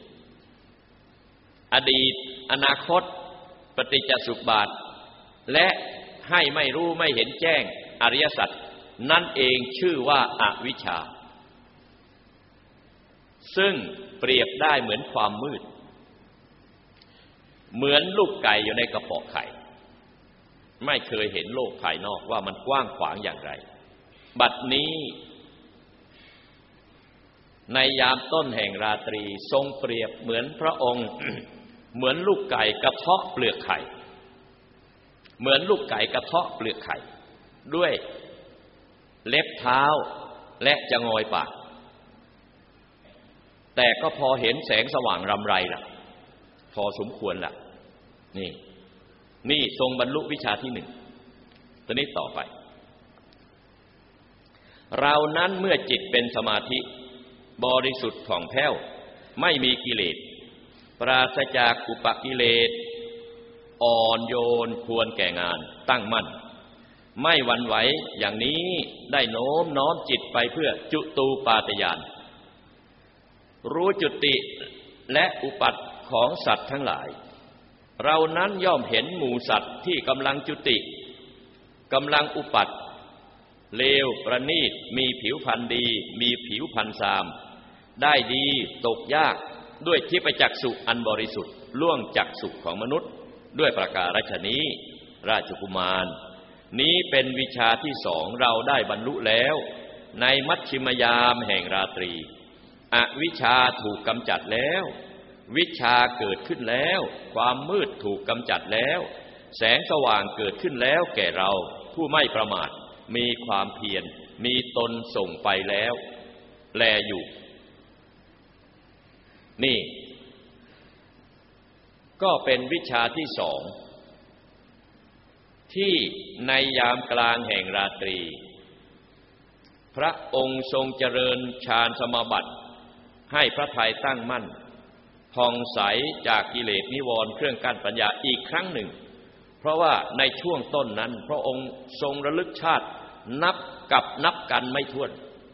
อดีตอนาคตปฏิจจสุบาทและให้ไม่รู้ไม่เห็นแจ้งอริยสัจนั่นเองชื่อว่าอวิชชาซึ่งเปรียบได้เหมือนความมืดเหมือนลูกไก่อยู่ในกระป๋องไข่ไม่เคยเห็นโลกภายนอกว่ามันกว้างขวางอย่างไรบัดนี้ในยามต้นแห่งราตรีทรงเปรียบเหมือนพระองค์ เหมือนลูกไก่กระเทาะเปลือกไข่เหมือนลูกไก่กระเทาะเปลือกไข่ด้วยเล็บเท้าและจะงอยปากแต่ก็พอเห็นแสงสว่างรำไรล่ะพอสมควรล่ะนี่นี่ทรงบรรลุวิชาที่หนึ่งตอนนี้ต่อไปเรานั้นเมื่อจิตเป็นสมาธิบริสุทธิ์ผ่องแผ้วไม่มีกิเลสปราศจากอุปกิเลสอ่อนโยนควรแก่งานตั้งมั่นไม่หวั่นไหวอย่างนี้ได้โน้มน้อมจิตไปเพื่อจุตูปาตญาณรู้จุติและอุปัฏของสัตว์ทั้งหลายเรานั้นย่อมเห็นหมู่สัตว์ที่กำลังจุติกำลังอุปัฏเลวประณีตมีผิวพรรณดีมีผิวพรรณทรามได้ดีตกยากด้วยทิพจักษุอันบริสุทธิ์ล่วงจักษุของมนุษย์ด้วยประการฉะนี้ราชกุมารนี้เป็นวิชาที่สองเราได้บรรลุแล้วในมัชฌิมยามแห่งราตรีอวิชชาถูกกำจัดแล้ววิชาเกิดขึ้นแล้วความมืดถูกกำจัดแล้วแสงสว่างเกิดขึ้นแล้วแก่เราผู้ไม่ประมาทมีความเพียรมีตนส่งไปแล้วแลอยู่นี่ก็เป็นวิชาที่สองที่ในยามกลางแห่งราตรีพระองค์ทรงเจริญฌานสมาบัติให้พระทัยตั้งมั่นผ่องใสจากกิเลสนิวรณ์เครื่องกั้นปัญญาอีกครั้งหนึ่งเพราะว่าในช่วงต้นนั้นพระองค์ทรงระลึกชาตินับกับนับกันไม่ถ้วน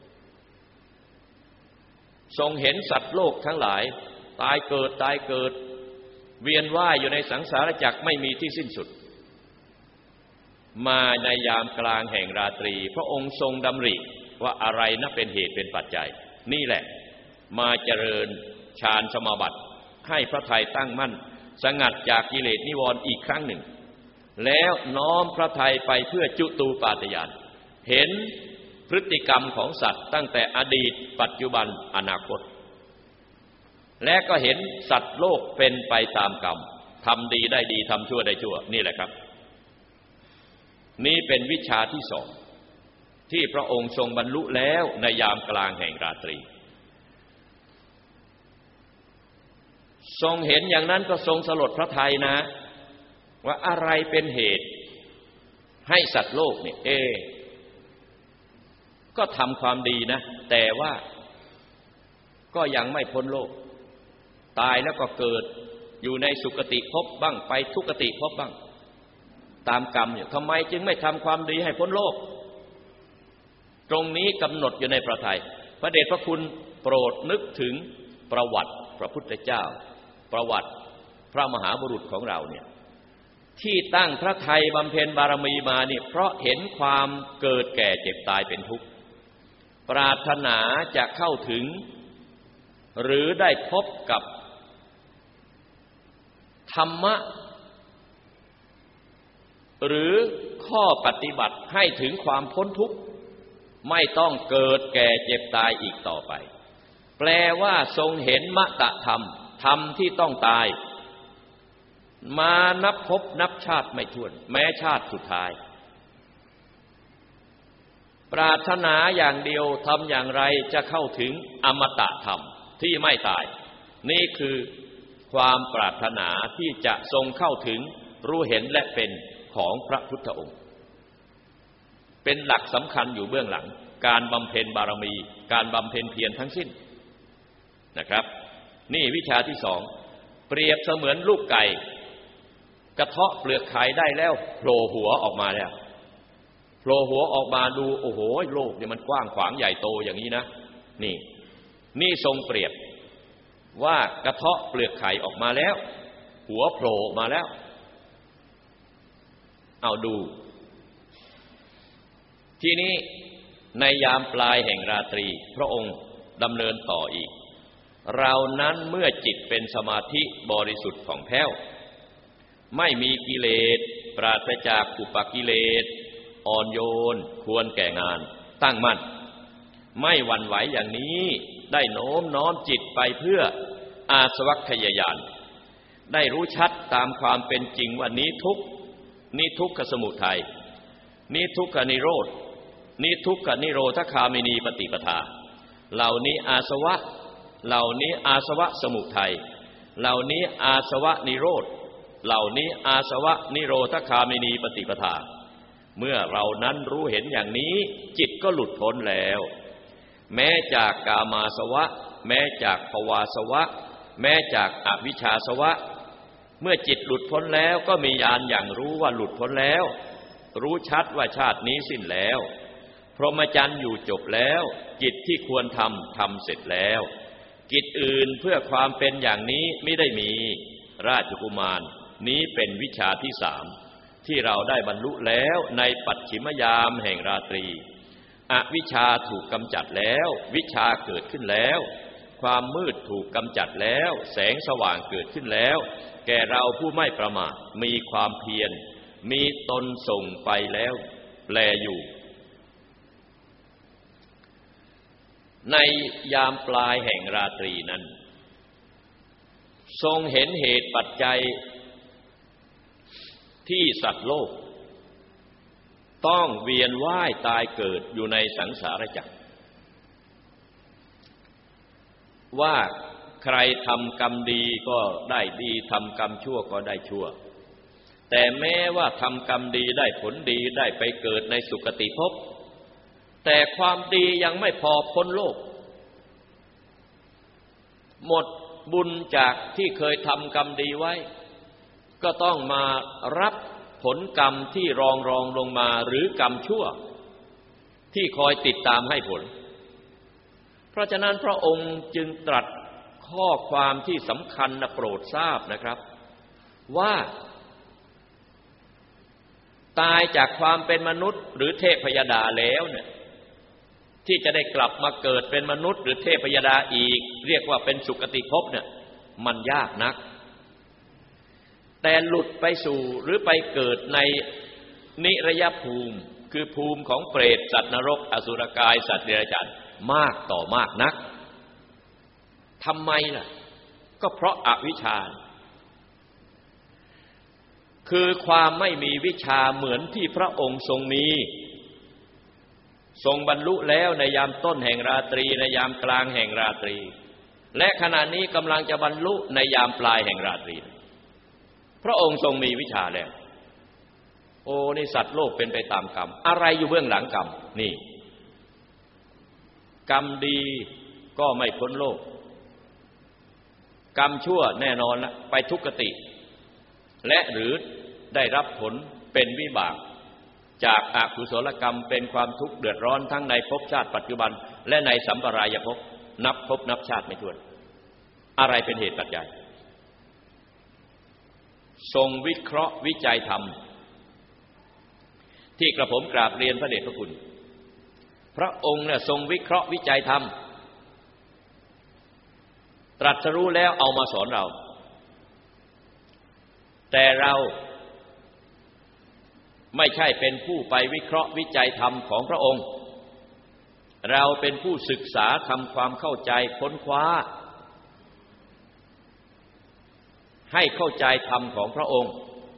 ทรงเห็นสัตว์โลกทั้งหลายตายเกิดตายเกิดเวียนว่ายอยู่ในสังสารวัฏไม่มีที่สิ้นสุดมาในยามกลางแห่งราตรีพระองค์ทรงดำริว่าอะไรนะเป็นเหตุเป็นปัจจัยนี่แหละมาเจริญฌานสมาบัติให้พระทัยตั้งมั่นสงัดจากกิเลสนิวรณ์อีกครั้งหนึ่งแล้วน้อมพระทัยไปเพื่อจุตูปาตญาณเห็นพฤติกรรมของสัตว์ตั้งแต่อดีตปัจจุบันอนาคตและก็เห็นสัตว์โลกเป็นไปตามกรรมทำดีได้ดีทำชั่วได้ชั่วนี่แหละครับนี่เป็นวิชาที่สองที่พระองค์ทรงบรรลุแล้วในยามกลางแห่งราตรีทรงเห็นอย่างนั้นก็ทรงสลดพระทัยนะว่าอะไรเป็นเหตุให้สัตว์โลกเนี่ยเอก็ทำความดีนะแต่ว่าก็ยังไม่พ้นโลกตายแล้วก็เกิดอยู่ในสุคติภพบ้างไปทุกขติภพบ้างตามกรรมเนี่ยทำไมจึงไม่ทำความดีให้พ้นโลกตรงนี้กำหนดอยู่ในพระทัยพระเดชพระคุณโปรดนึกถึงประวัติพระพุทธเจ้าประวัติพระมหาบุรุษของเราเนี่ยที่ตั้งพระทัยบำเพ็ญบารมีมาเนี่ยเพราะเห็นความเกิดแก่เจ็บตายเป็นทุกข์ปรารถนาจะเข้าถึงหรือได้พบกับธรรมะหรือข้อปฏิบัติให้ถึงความพ้นทุกข์ไม่ต้องเกิดแก่เจ็บตายอีกต่อไปแปลว่าทรงเห็นมตธรรมธรรมที่ต้องตายมานับพบนับชาติไม่ถ้วนแม้ชาติสุดท้ายปรารถนาอย่างเดียวทำอย่างไรจะเข้าถึงอมตะธรรมที่ไม่ตายนี่คือความปรารถนาที่จะทรงเข้าถึงรู้เห็นและเป็นของพระพุทธองค์เป็นหลักสำคัญอยู่เบื้องหลังการบำเพ็ญบารมีการบำเพ็ญเพียรทั้งสิ้นนะครับนี่วิชาที่สองเปรียบเสมือนลูกไก่กระเทาะเปลือกไข่ได้แล้วโผล่หัวออกมาแล้วโผล่หัวออกมาดูโอ้โหโลกเนี่ยมันกว้างขวางใหญ่โตอย่างนี้นะนี่นี่ทรงเปรียบว่ากระเทาะเปลือกไข่ออกมาแล้วหัวโผล่ออกมาแล้วเอาดูทีนี้ในยามปลายแห่งราตรีพระองค์ดำเนินต่ออีกเรานั้นเมื่อจิตเป็นสมาธิบริสุทธิ์ผ่องแผ้วไม่มีกิเลสปราศจากอุปกิเลสอ่อนโยนควรแก่งานตั้งมั่นไม่หวั่นไหวอย่างนี้ได้โน้มน้อมจิตไปเพื่ออาสวัคคยายานได้รู้ชัดตามความเป็นจริงว่านี้ทุกข์นี้ทุกขสมุทัยนี้ทุกขนิโรธนี้ทุกขนิโรธคามินีปฏิปทาเหล่านี้อาสวะเหล่านี้อาสวะสมุทัยเหล่านี้อาสวะนิโรธเหล่านี้อาสวะนิโรธคามินีปฏิปทาเมื่อเรานั้นรู้เห็นอย่างนี้จิตก็หลุดพ้นแล้วแม้จากกามาสวะแม้จากภวาสวะแม้จากอวิชชาสวะเมื่อจิตหลุดพ้นแล้วก็มีญาณอย่างรู้ว่าหลุดพ้นแล้วรู้ชัดว่าชาตินี้สิ้นแล้วพรหมจรรย์อยู่จบแล้วกิจที่ควรทำทำเสร็จแล้วกิจอื่นเพื่อความเป็นอย่างนี้ไม่ได้มีราชกุมารนี้เป็นวิชาที่สามที่เราได้บรรลุแล้วในปัจฉิมยามแห่งราตรีอวิชชาถูกกำจัดแล้ววิชาเกิดขึ้นแล้วความมืดถูกกำจัดแล้วแสงสว่างเกิดขึ้นแล้วแก่เราผู้ไม่ประมาทมีความเพียรมีตนส่งไปแล้วแลอยู่ในยามปลายแห่งราตรีนั้นทรงเห็นเหตุปัจจัยที่สัตว์โลกต้องเวียนว่ายตายเกิดอยู่ในสังสารวัฏว่าใครทำกรรมดีก็ได้ดีทำกรรมชั่วก็ได้ชั่วแต่แม้ว่าทำกรรมดีได้ผลดีได้ไปเกิดในสุคติภพแต่ความดียังไม่พอพ้นโลกหมดบุญจากที่เคยทำกรรมดีไว้ก็ต้องมารับผลกรรมที่รองรองลงมาหรือกรรมชั่วที่คอยติดตามให้ผลเพราะฉะนั้นพระองค์จึงตรัสข้อความที่สำคัญนะโปรดทราบนะครับว่าตายจากความเป็นมนุษย์หรือเทพยดาแล้วเนี่ยที่จะได้กลับมาเกิดเป็นมนุษย์หรือเทพยดาอีกเรียกว่าเป็นสุคติภพเนี่ยมันยากนักแต่หลุดไปสู่หรือไปเกิดในนิรยภูมิคือภูมิของเปรตสัตว์นรกอสุรกายสัตว์เดรัจฉานมากต่อมากนักทำไมล่ะก็เพราะอวิชชาคือความไม่มีวิชาเหมือนที่พระองค์ทรงมีทรงบรรลุแล้วในยามต้นแห่งราตรีในยามกลางแห่งราตรีและขณะนี้กำลังจะบรรลุในยามปลายแห่งราตรีพระองค์ทรงมีวิชาแล้วโอ้นี่สัตว์โลกเป็นไปตามกรรมอะไรอยู่เบื้องหลังกรรมนี่กรรมดีก็ไม่พ้นโลกกรรมชั่วแน่นอนละไปทุกขติและหรือได้รับผลเป็นวิบากจากอกุศลกรรมเป็นความทุกข์เดือดร้อนทั้งในภพชาติปัจจุบันและในสัมปรายภพนับภพนับชาติไม่ถ้วนอะไรเป็นเหตุปัจจัยทรงวิเคราะห์วิจัยธรรมที่กระผมกราบเรียนพระเดชพระคุณพระองค์เนี่ยทรงวิเคราะห์วิจัยธรรมตรัสรู้แล้วเอามาสอนเราแต่เราไม่ใช่เป็นผู้ไปวิเคราะห์วิจัยธรรมของพระองค์เราเป็นผู้ศึกษาทำความเข้าใจค้นคว้าให้เข้าใจธรรมของพระองค์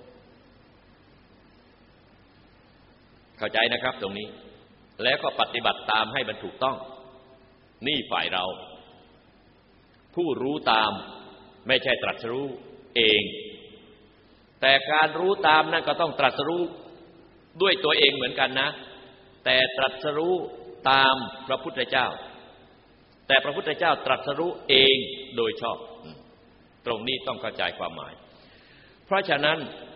เข้าใจนะครับตรงนี้แล้วก็ปฏิบัติตามให้มันถูกต้องนี่ฝ่ายเราผู้รู้ตามไม่ใช่ตรัสรู้เองแต่การรู้ตามนั่นก็ต้องตรัสรู้ด้วยตัวเองเหมือนกันนะแต่ตรัสรู้ตามพระพุทธเจ้าแต่พระพุทธเจ้าตรัสรู้เองโดยชอบตรงนี้ต้องเข้าใจความหมายเพราะฉะนั้น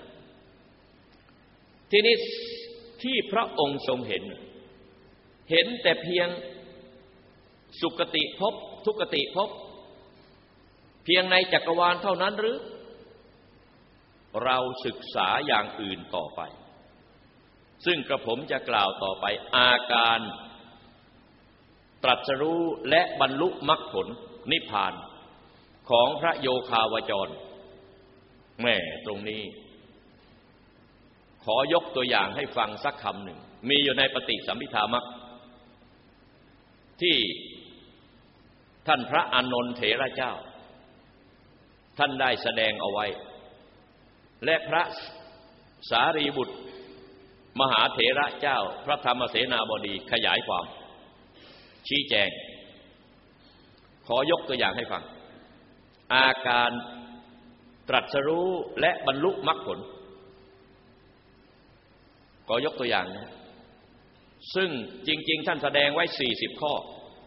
ที่นี้ที่พระองค์ทรงเห็นเห็นแต่เพียงสุคติภพทุกติภพเพียงในจักรวาลเท่านั้นหรือเราศึกษาอย่างอื่นต่อไปซึ่งกระผมจะกล่าวต่อไปอาการตรัสรู้และบรรลุมรรคผลนิพพานของพระโยคาวจรแม่ตรงนี้ขอยกตัวอย่างให้ฟังสักคำหนึ่งมีอยู่ในปฏิสัมภิธามรรคที่ท่านพระอานนท์เถระเจ้าท่านได้แสดงเอาไว้และพระสารีบุตรมหาเถระเจ้าพระธรรมเสนาบดีขยายความชี้แจงขอยกตัวอย่างให้ฟังอาการตรัสรู้และบรรลุมรรคผลขอยกตัวอย่างนะซึ่งจริงๆท่านแสดงไว้สี่สิบข้อ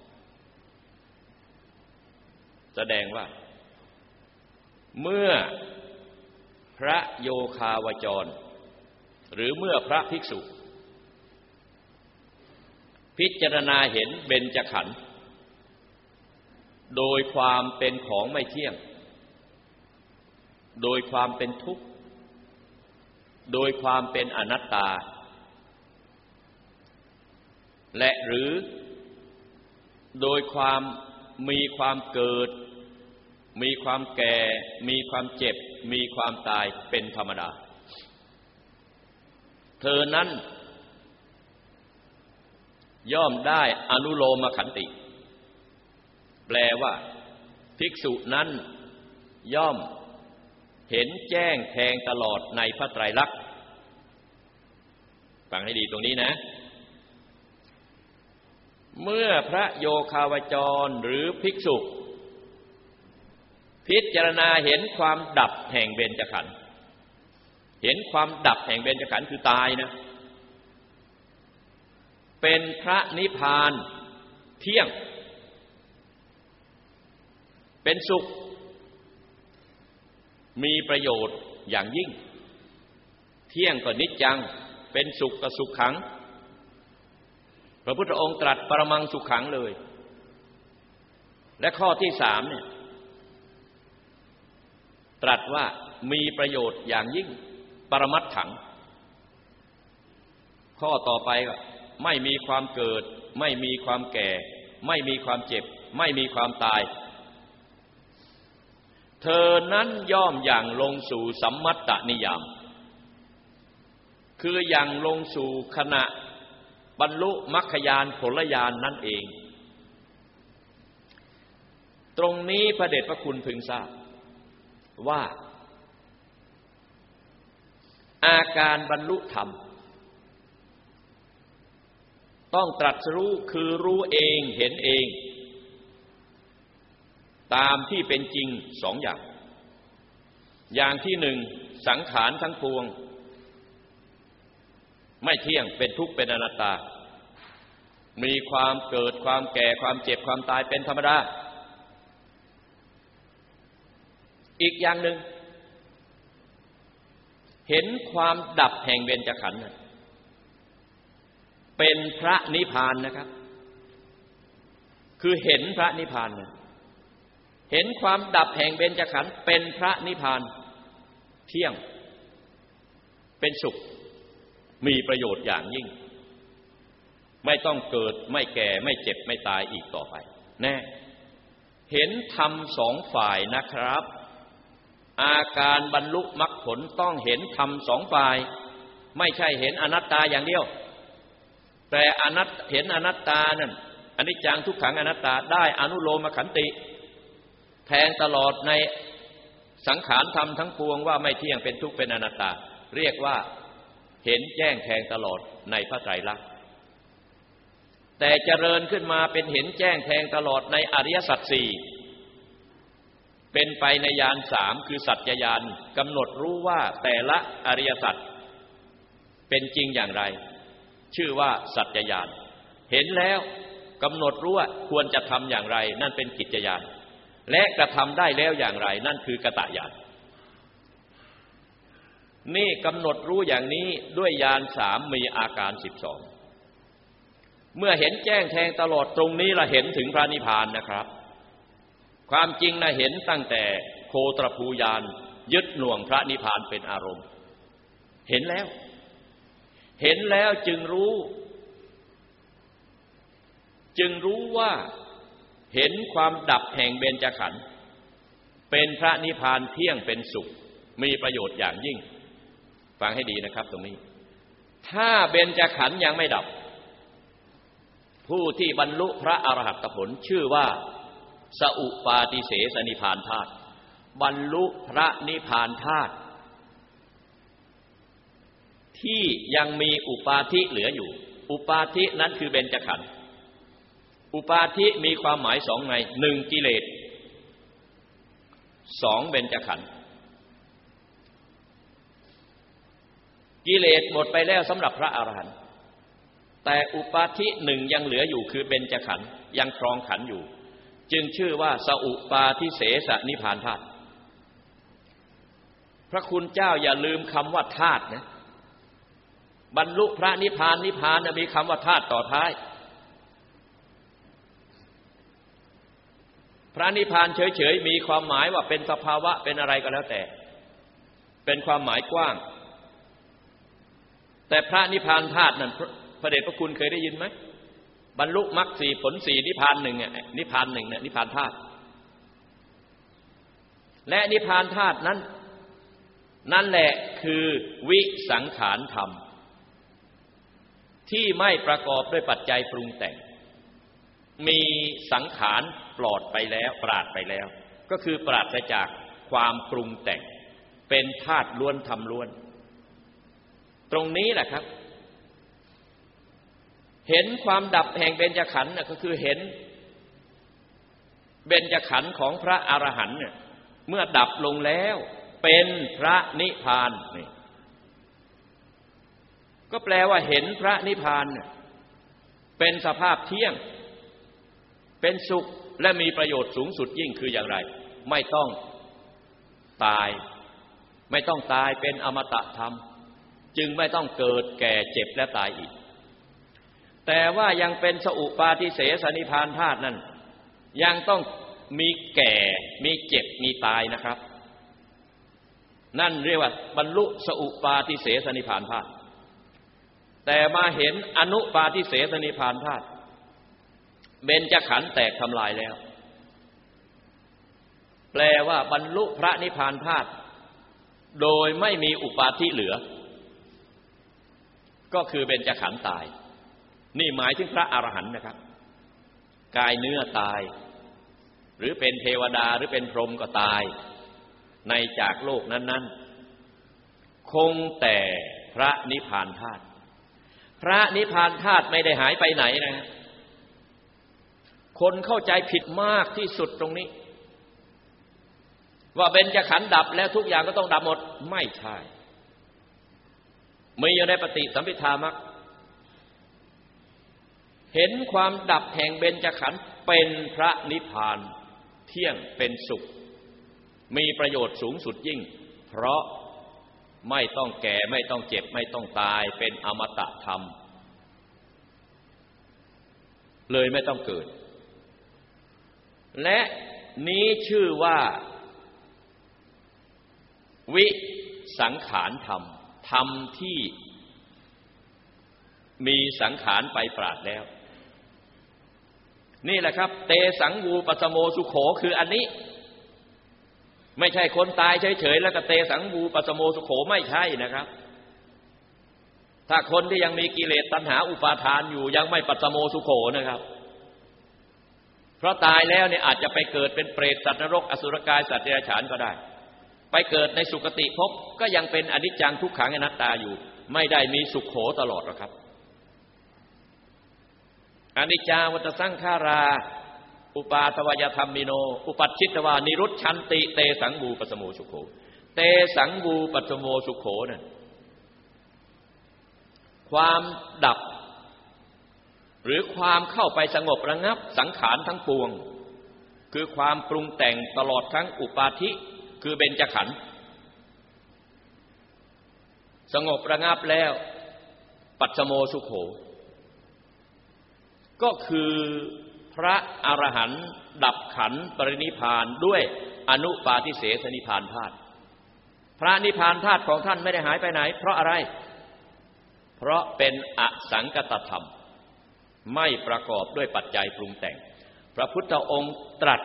แสดงว่าเมื่อพระโยคาวจรหรือเมื่อพระภิกษุพิจารณาเห็นเบญจขันธ์โดยความเป็นของไม่เที่ยงโดยความเป็นทุกข์โดยความเป็นอนัตตาและหรือโดยความมีความเกิดมีความแก่มีความเจ็บมีความตายเป็นธรรมดาเธอนั้นย่อมได้อนุโลมขันติแปลว่าภิกษุนั้นย่อมเห็นแจ้งแทงตลอดในพระไตรลักษณ์ฟังให้ดีตรงนี้นะเมื่อพระโยคาวจรหรือภิกษุพิจารณาเห็นความดับแห่งเบญจขันธ์เห็นความดับแห่งเบญจขันธ์คือตายนะเป็นพระนิพพานเที่ยงเป็นสุขมีประโยชน์อย่างยิ่งเที่ยงก็นิจจังเป็นสุขก็สุขขังพระพุทธองค์ตรัสปรมังสุขขังเลยและข้อที่สามเนี่ยตรัสว่ามีประโยชน์อย่างยิ่งปรมัตถังข้อต่อไปก็ไม่มีความเกิดไม่มีความแก่ไม่มีความเจ็บไม่มีความตายเธอนั้นย่อมอย่างลงสู่สัมมัตตนิยามคืออย่างลงสู่ขณะบรรลุมรรคญาณผลญาณ นั่นเองตรงนี้พระเดชพระคุณพึงทราบว่าอาการบรรลุธรรมต้องตรัสรู้คือรู้เองเห็นเองตามที่เป็นจริงสองอย่างอย่างที่หนึ่งสังขารทั้งปวงไม่เที่ยงเป็นทุกข์เป็นอนัตตามีความเกิดความแก่ความเจ็บความตายเป็นธรรมดาอีกอย่างหนึ่งเห็นความดับแห่งเบญจขันธ์เป็นพระนิพพานนะครับคือเห็นพระนิพพานเห็นความดับแห่งเบญจขันธ์เป็นพระนิพพานเที่ยงเป็นสุขมีประโยชน์อย่างยิ่งไม่ต้องเกิดไม่แก่ไม่เจ็บไม่ตายอีกต่อไปแน่เห็นธรรมสองฝ่ายนะครับอาการบรรลุมรรคผลต้องเห็นธรรมสองฝ่ายไม่ใช่เห็นอนัตตาอย่างเดียวแต่อนัตเห็นอนัตตานั่นอนิจจังทุกขังอนัตตาได้อนุโลมขันติแทงตลอดในสังขารธรรมทั้งปวงว่าไม่เที่ยงเป็นทุกข์เป็นอนัตตาเรียกว่าเห็นแจ้งแทงตลอดในพระไตรลักษณ์แต่เจริญขึ้นมาเป็นเห็นแจ้งแทงตลอดในอริยสัจสี่เป็นไปในญาณสามคือสัจจญาณกำหนดรู้ว่าแต่ละอริยสัจเป็นจริงอย่างไรชื่อว่าสัจจญาณเห็นแล้วกำหนดรู้ว่าควรจะทำอย่างไรนั่นเป็นกิจญาณและกระทำได้แล้วอย่างไรนั่นคือกตญาณนี่กำหนดรู้อย่างนี้ด้วยญาณสามมีอาการสิบสองเมื่อเห็นแจ้งแทงตลอดตรงนี้ละเห็นถึงพระนิพพานนะครับความจริงนะเห็นตั้งแต่โคตรภูญาณยึดหน่วงพระนิพพานเป็นอารมณ์เห็นแล้วเห็นแล้วจึงรู้จึงรู้ว่าเห็นความดับแห่งเบญจขันธ์เป็นพระนิพพานเที่ยงเป็นสุขมีประโยชน์อย่างยิ่งฟังให้ดีนะครับตรงนี้ถ้าเบญจขันธ์ยังไม่ดับผู้ที่บรรลุพระอรหัตผลชื่อว่าสอุปาทิเสสนิพพานธาตุบรรลุพระนิพพานธาตุที่ยังมีอุปาทิเหลืออยู่อุปาทินั้นคือเบญจขันธ์อุปาทิมีความหมายสองไงหนึ่งกิเลสสองเบญจขันธ์กิเลสหมดไปแล้วสำหรับพระอรหันต์แต่อุปาทิหนึ่งยังเหลืออยู่คือเบญจขันธ์ยังครองขันธ์อยู่จึงชื่อว่าสอุปาทิเสสนิพพานธาตุพระคุณเจ้าอย่าลืมคำว่าธาตุนะบรรลุพระนิพพานนิพพานมีคำว่าธาตุต่อท้ายพระนิพพานเฉยๆมีความหมายว่าเป็นสภาวะเป็นอะไรก็แล้วแต่เป็นความหมายกว้างแต่พระนิพพานธาตุนั้นพระเดชพระคุณเคยได้ยินไหมบรรลุมรรคสี่ผลสี่นิพพานหนึ่งเนี่ยนิพพานหนึ่งเนี่ยนิพพานธาตุและนิพพานธาตุนั้นนั่นแหละคือวิสังขารธรรมที่ไม่ประกอบด้วยปัจจัยปรุงแต่งมีสังขารปลอดไปแล้วปราศไปแล้วก็คือปราศจากความปรุงแต่งเป็นธาตุล้วนธรรมล้วนตรงนี้แหละครับเห็นความดับแห่งเบญจขันธ์ก็คือเห็นเบญจขันธ์ของพระอรหันต์เนี่ยเมื่อดับลงแล้วเป็นพระนิพพานนี่ก็แปลว่าเห็นพระนิพพานเป็นสภาพเที่ยงเป็นสุขและมีประโยชน์สูงสุดยิ่งคืออย่างไรไม่ต้องตายไม่ต้องตายเป็นอมตะธรรมจึงไม่ต้องเกิดแก่เจ็บและตายอีกแต่ว่ายังเป็นสอุปาทิเสสนิพพานธาตุนั้นยังต้องมีแก่มีเจ็บมีตายนะครับนั่นเรียกว่าบรรลุสอุปาทิเสสนิพพานธาตุแต่มาเห็นอนุปาทิเสสนิพพานธาตุเบญจขันธ์แตกทำลายแล้วแปลว่าบรรลุพระนิพพานธาตุโดยไม่มีอุปาทิเหลือก็คือเบญจขันธ์ตายนี่หมายถึงพระอรหันต์นะครับกายเนื้อตายหรือเป็นเทวดาหรือเป็นพรหมก็ตายในจากโลกนั้นๆคงแต่พระนิพพานธาตุพระนิพพานธาตุไม่ได้หายไปไหนนะคนเข้าใจผิดมากที่สุดตรงนี้ว่าเบญจขันธ์ดับแล้วทุกอย่างก็ต้องดับหมดไม่ใช่มีอยู่ในปฏิสัมภิทามรรคเห็นความดับแห่งเบญจขันธ์เป็นพระนิพพานเที่ยงเป็นสุขมีประโยชน์สูงสุดยิ่งเพราะไม่ต้องแก่ไม่ต้องเจ็บไม่ต้องตายเป็นอมตะธรรมเลยไม่ต้องเกิดและนี้ชื่อว่าวิสังขารธรรมธรรมที่มีสังขารไปปราดแล้วนี่แหละครับเตสังวูปัสสโมสุโขคืออันนี้ไม่ใช่คนตายเฉยๆแล้วก็เตสังวูปัสสโมสุโขไม่ใช่นะครับถ้าคนที่ยังมีกิเลสตัณหาอุปาทานอยู่ยังไม่ปัสสโมสุโขนะครับเพราะตายแล้วเนี่ยอาจจะไปเกิดเป็นเปรตสัตว์นรกอสุรกายสัตว์เดรัจฉานก็ได้ไปเกิดในสุคติภพก็ยังเป็นอนิจจังทุกขังอนัตตาอยู่ไม่ได้มีสุขโขตลอดหรอกครับอนิจจาวัฏสังขาราอุปาทวยธรรมิโนอุปัชชิตวานิรุตชันติเตสังวูปัสสโมสุโขเตสังวูปัสสโมสุโขนั่นความดับหรือความเข้าไปสงบระงับสังขารทั้งปวงคือความปรุงแต่งตลอดทั้งอุปาทิคือเบญจขันธ์สงบระงับแล้วปัสสโมสุโขก็คือพระอรหันต์ดับขันธ์ปรินิพพานด้วยอนุปาทิเสสนิพพานธาตุพระนิพพานธาตุของท่านไม่ได้หายไปไหนเพราะอะไรเพราะเป็นอสังกตธรรมไม่ประกอบด้วยปัจจัยปรุงแต่งพระพุทธองค์ตรัส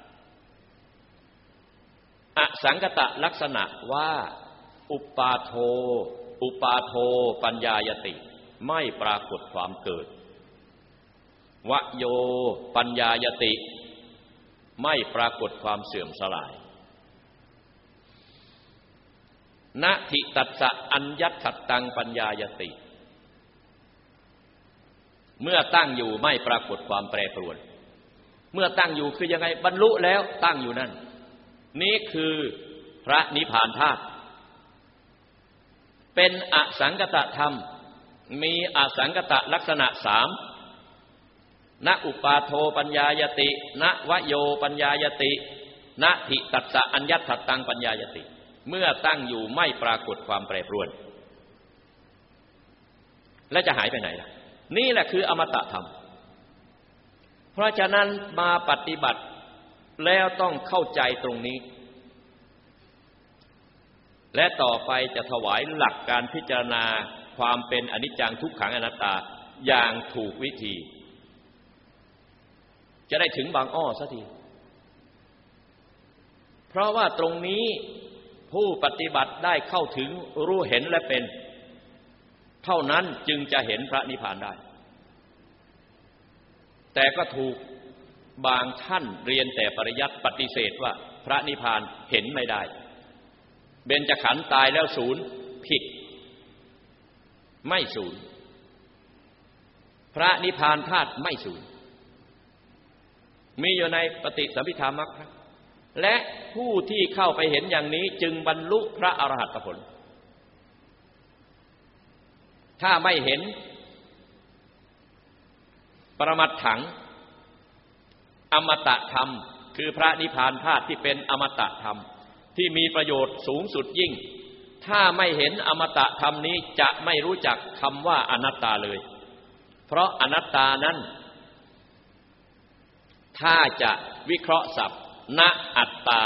อสังกตลักษณะว่าอุปาโทอุปาโทปัญญายติไม่ปรากฏความเกิดวโยปัญญายติไม่ปรากฏความเสื่อมสลายนะทิตัสสะอัญญัตถัตตังปัญญายติเมื่อตั้งอยู่ไม่ปรากฏความแปรปรวนเมื่อตั้งอยู่คือยังไงบรรลุแล้วตั้งอยู่นั่นนี้คือพระนิพพานธาตุเป็นอสังกตธรรมมีอสังกตลักษณะสามณอุปาโทปัญญายติณวโยปัญญายติณทิตัสสะอัญญัตถัตตังปัญญายติเมื่อตั้งอยู่ไม่ปรากฏความแปรปรวนและจะหายไปไหนล่ะนี่แหละคืออมตะธรรมเพราะฉะนั้นมาปฏิบัติแล้วต้องเข้าใจตรงนี้และต่อไปจะถวายหลักการพิจารณาความเป็นอนิจจังทุกขังอนัตตาอย่างถูกวิธีจะได้ถึงบางอ้อสักทีเพราะว่าตรงนี้ผู้ปฏิบัติได้เข้าถึงรู้เห็นและเป็นเท่านั้นจึงจะเห็นพระนิพพานได้แต่ก็ถูกบางท่านเรียนแต่ปริยัติปฏิเสธว่าพระนิพพานเห็นไม่ได้เบญจขันธ์ตายแล้วศูนย์ผิดไม่ศูนย์พระนิพพานธาตุไม่ศูนย์มีอยู่ในปฏิสัมภิธามรรคและผู้ที่เข้าไปเห็นอย่างนี้จึงบรรลุพระอรหัตผลถ้าไม่เห็นปรมัตถังอมตะธรรมคือพระนิพพานธาตุที่เป็นอมตะธรรมที่มีประโยชน์สูงสุดยิ่งถ้าไม่เห็นอมตะธรรมนี้จะไม่รู้จักคำว่าอนัตตาเลยเพราะอนัตตานั้นถ้าจะวิเคราะห์ศัพท์ณอัตตา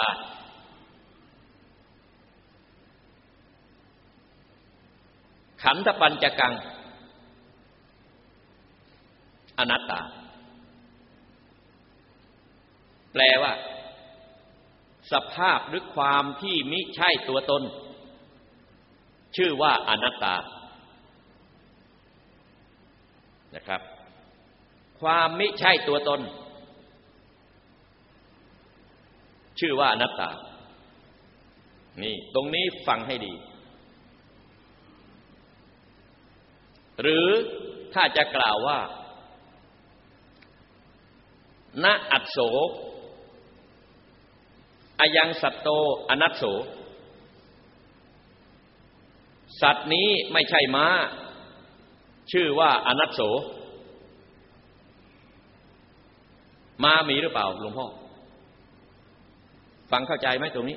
ขันธปัญจกังอนัตตาแปลว่าสภาพหรือความที่มิใช่ตัวตนชื่อว่าอนัตตานะครับความมิใช่ตัวตนชื่อว่าอนัตตานี่ตรงนี้ฟังให้ดีหรือถ้าจะกล่าวว่าณอัตโสอายังสัตโตอนัตโสสัตว์นี้ไม่ใช่ม้าชื่อว่าอนัตโสม้ามีหรือเปล่าหลวงพ่อฟังเข้าใจไหมตรงนี้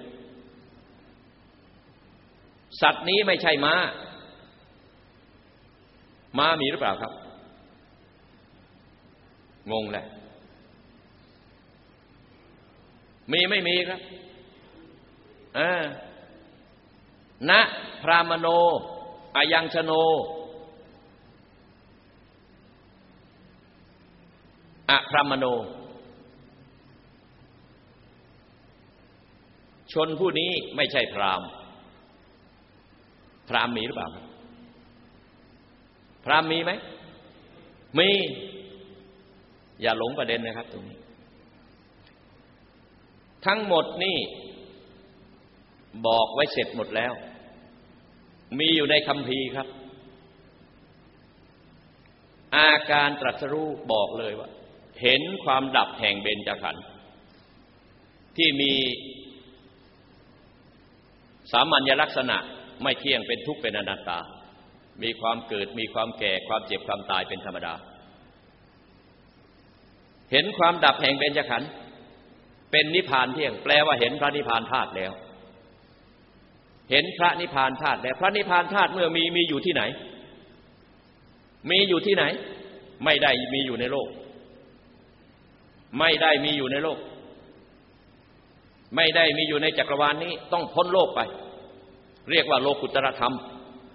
สัตว์นี้ไม่ใช่ม้าม้ามีหรือเปล่าครับงงแหละมีไม่มีครับอ่าณพรามโนอายังชโนอะพรามโนชนผู้นี้ไม่ใช่พราหมณ์พราหมณ์มีหรือเปล่าพราหมณ์มีไหมมีอย่าหลงประเด็นนะครับตรงนี้ทั้งหมดนี่บอกไว้เสร็จหมดแล้วมีอยู่ในคัมภีร์ครับอาการตรัสรู้บอกเลยว่าเห็นความดับแห่งเบญจขันธ์ที่มีสามัญลักษณะไม่เที่ยงเป็นทุกข์เป็นอนัตตามีความเกิดมีความแก่ความเจ็บความตายเป็นธรรมดาเห็นความดับแห่งเบญจขันธ์เป็นนิพพานเที่ยงแปลว่าเห็นพระนิพพานธาตุแล้วเห็นพระนิพพานธาตุแล้วพระนิพพานธาตุเมื่อมีมีอยู่ที่ไหนมีอยู่ที่ไหนไม่ได้มีอยู่ในโลกไม่ได้มีอยู่ในโลกไม่ได้มีอยู่ในจักรวาลนี้ต้องพ้นโลกไปเรียกว่าโลกุตตรธรรม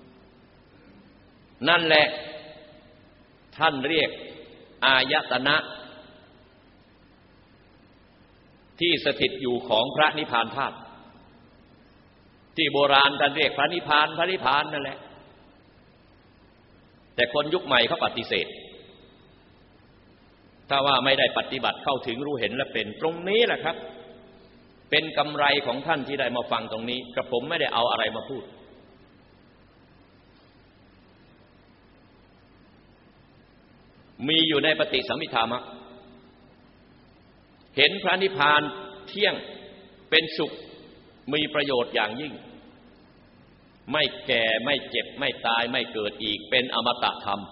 นั่นแหละท่านเรียกอายตนะที่สถิตอยู่ของพระนิพพานธาตุที่โบราณท่านเรียกพระนิพพานพระนิพพานนั่นแหละแต่คนยุคใหม่เขาปฏิเสธถ้าว่าไม่ได้ปฏิบัติเข้าถึงรู้เห็นและเป็นตรงนี้แหละครับเป็นกำไรของท่านที่ได้มาฟังตรงนี้กระผมไม่ได้เอาอะไรมาพูดมีอยู่ในปฏิสัมภิธามรรคเห็นพระนิพพานเที่ยงเป็นสุขมีประโยชน์อย่างยิ่งไม่แก่ไม่เจ็บไม่ตายไม่เกิดอีกเป็นอมตะธรรม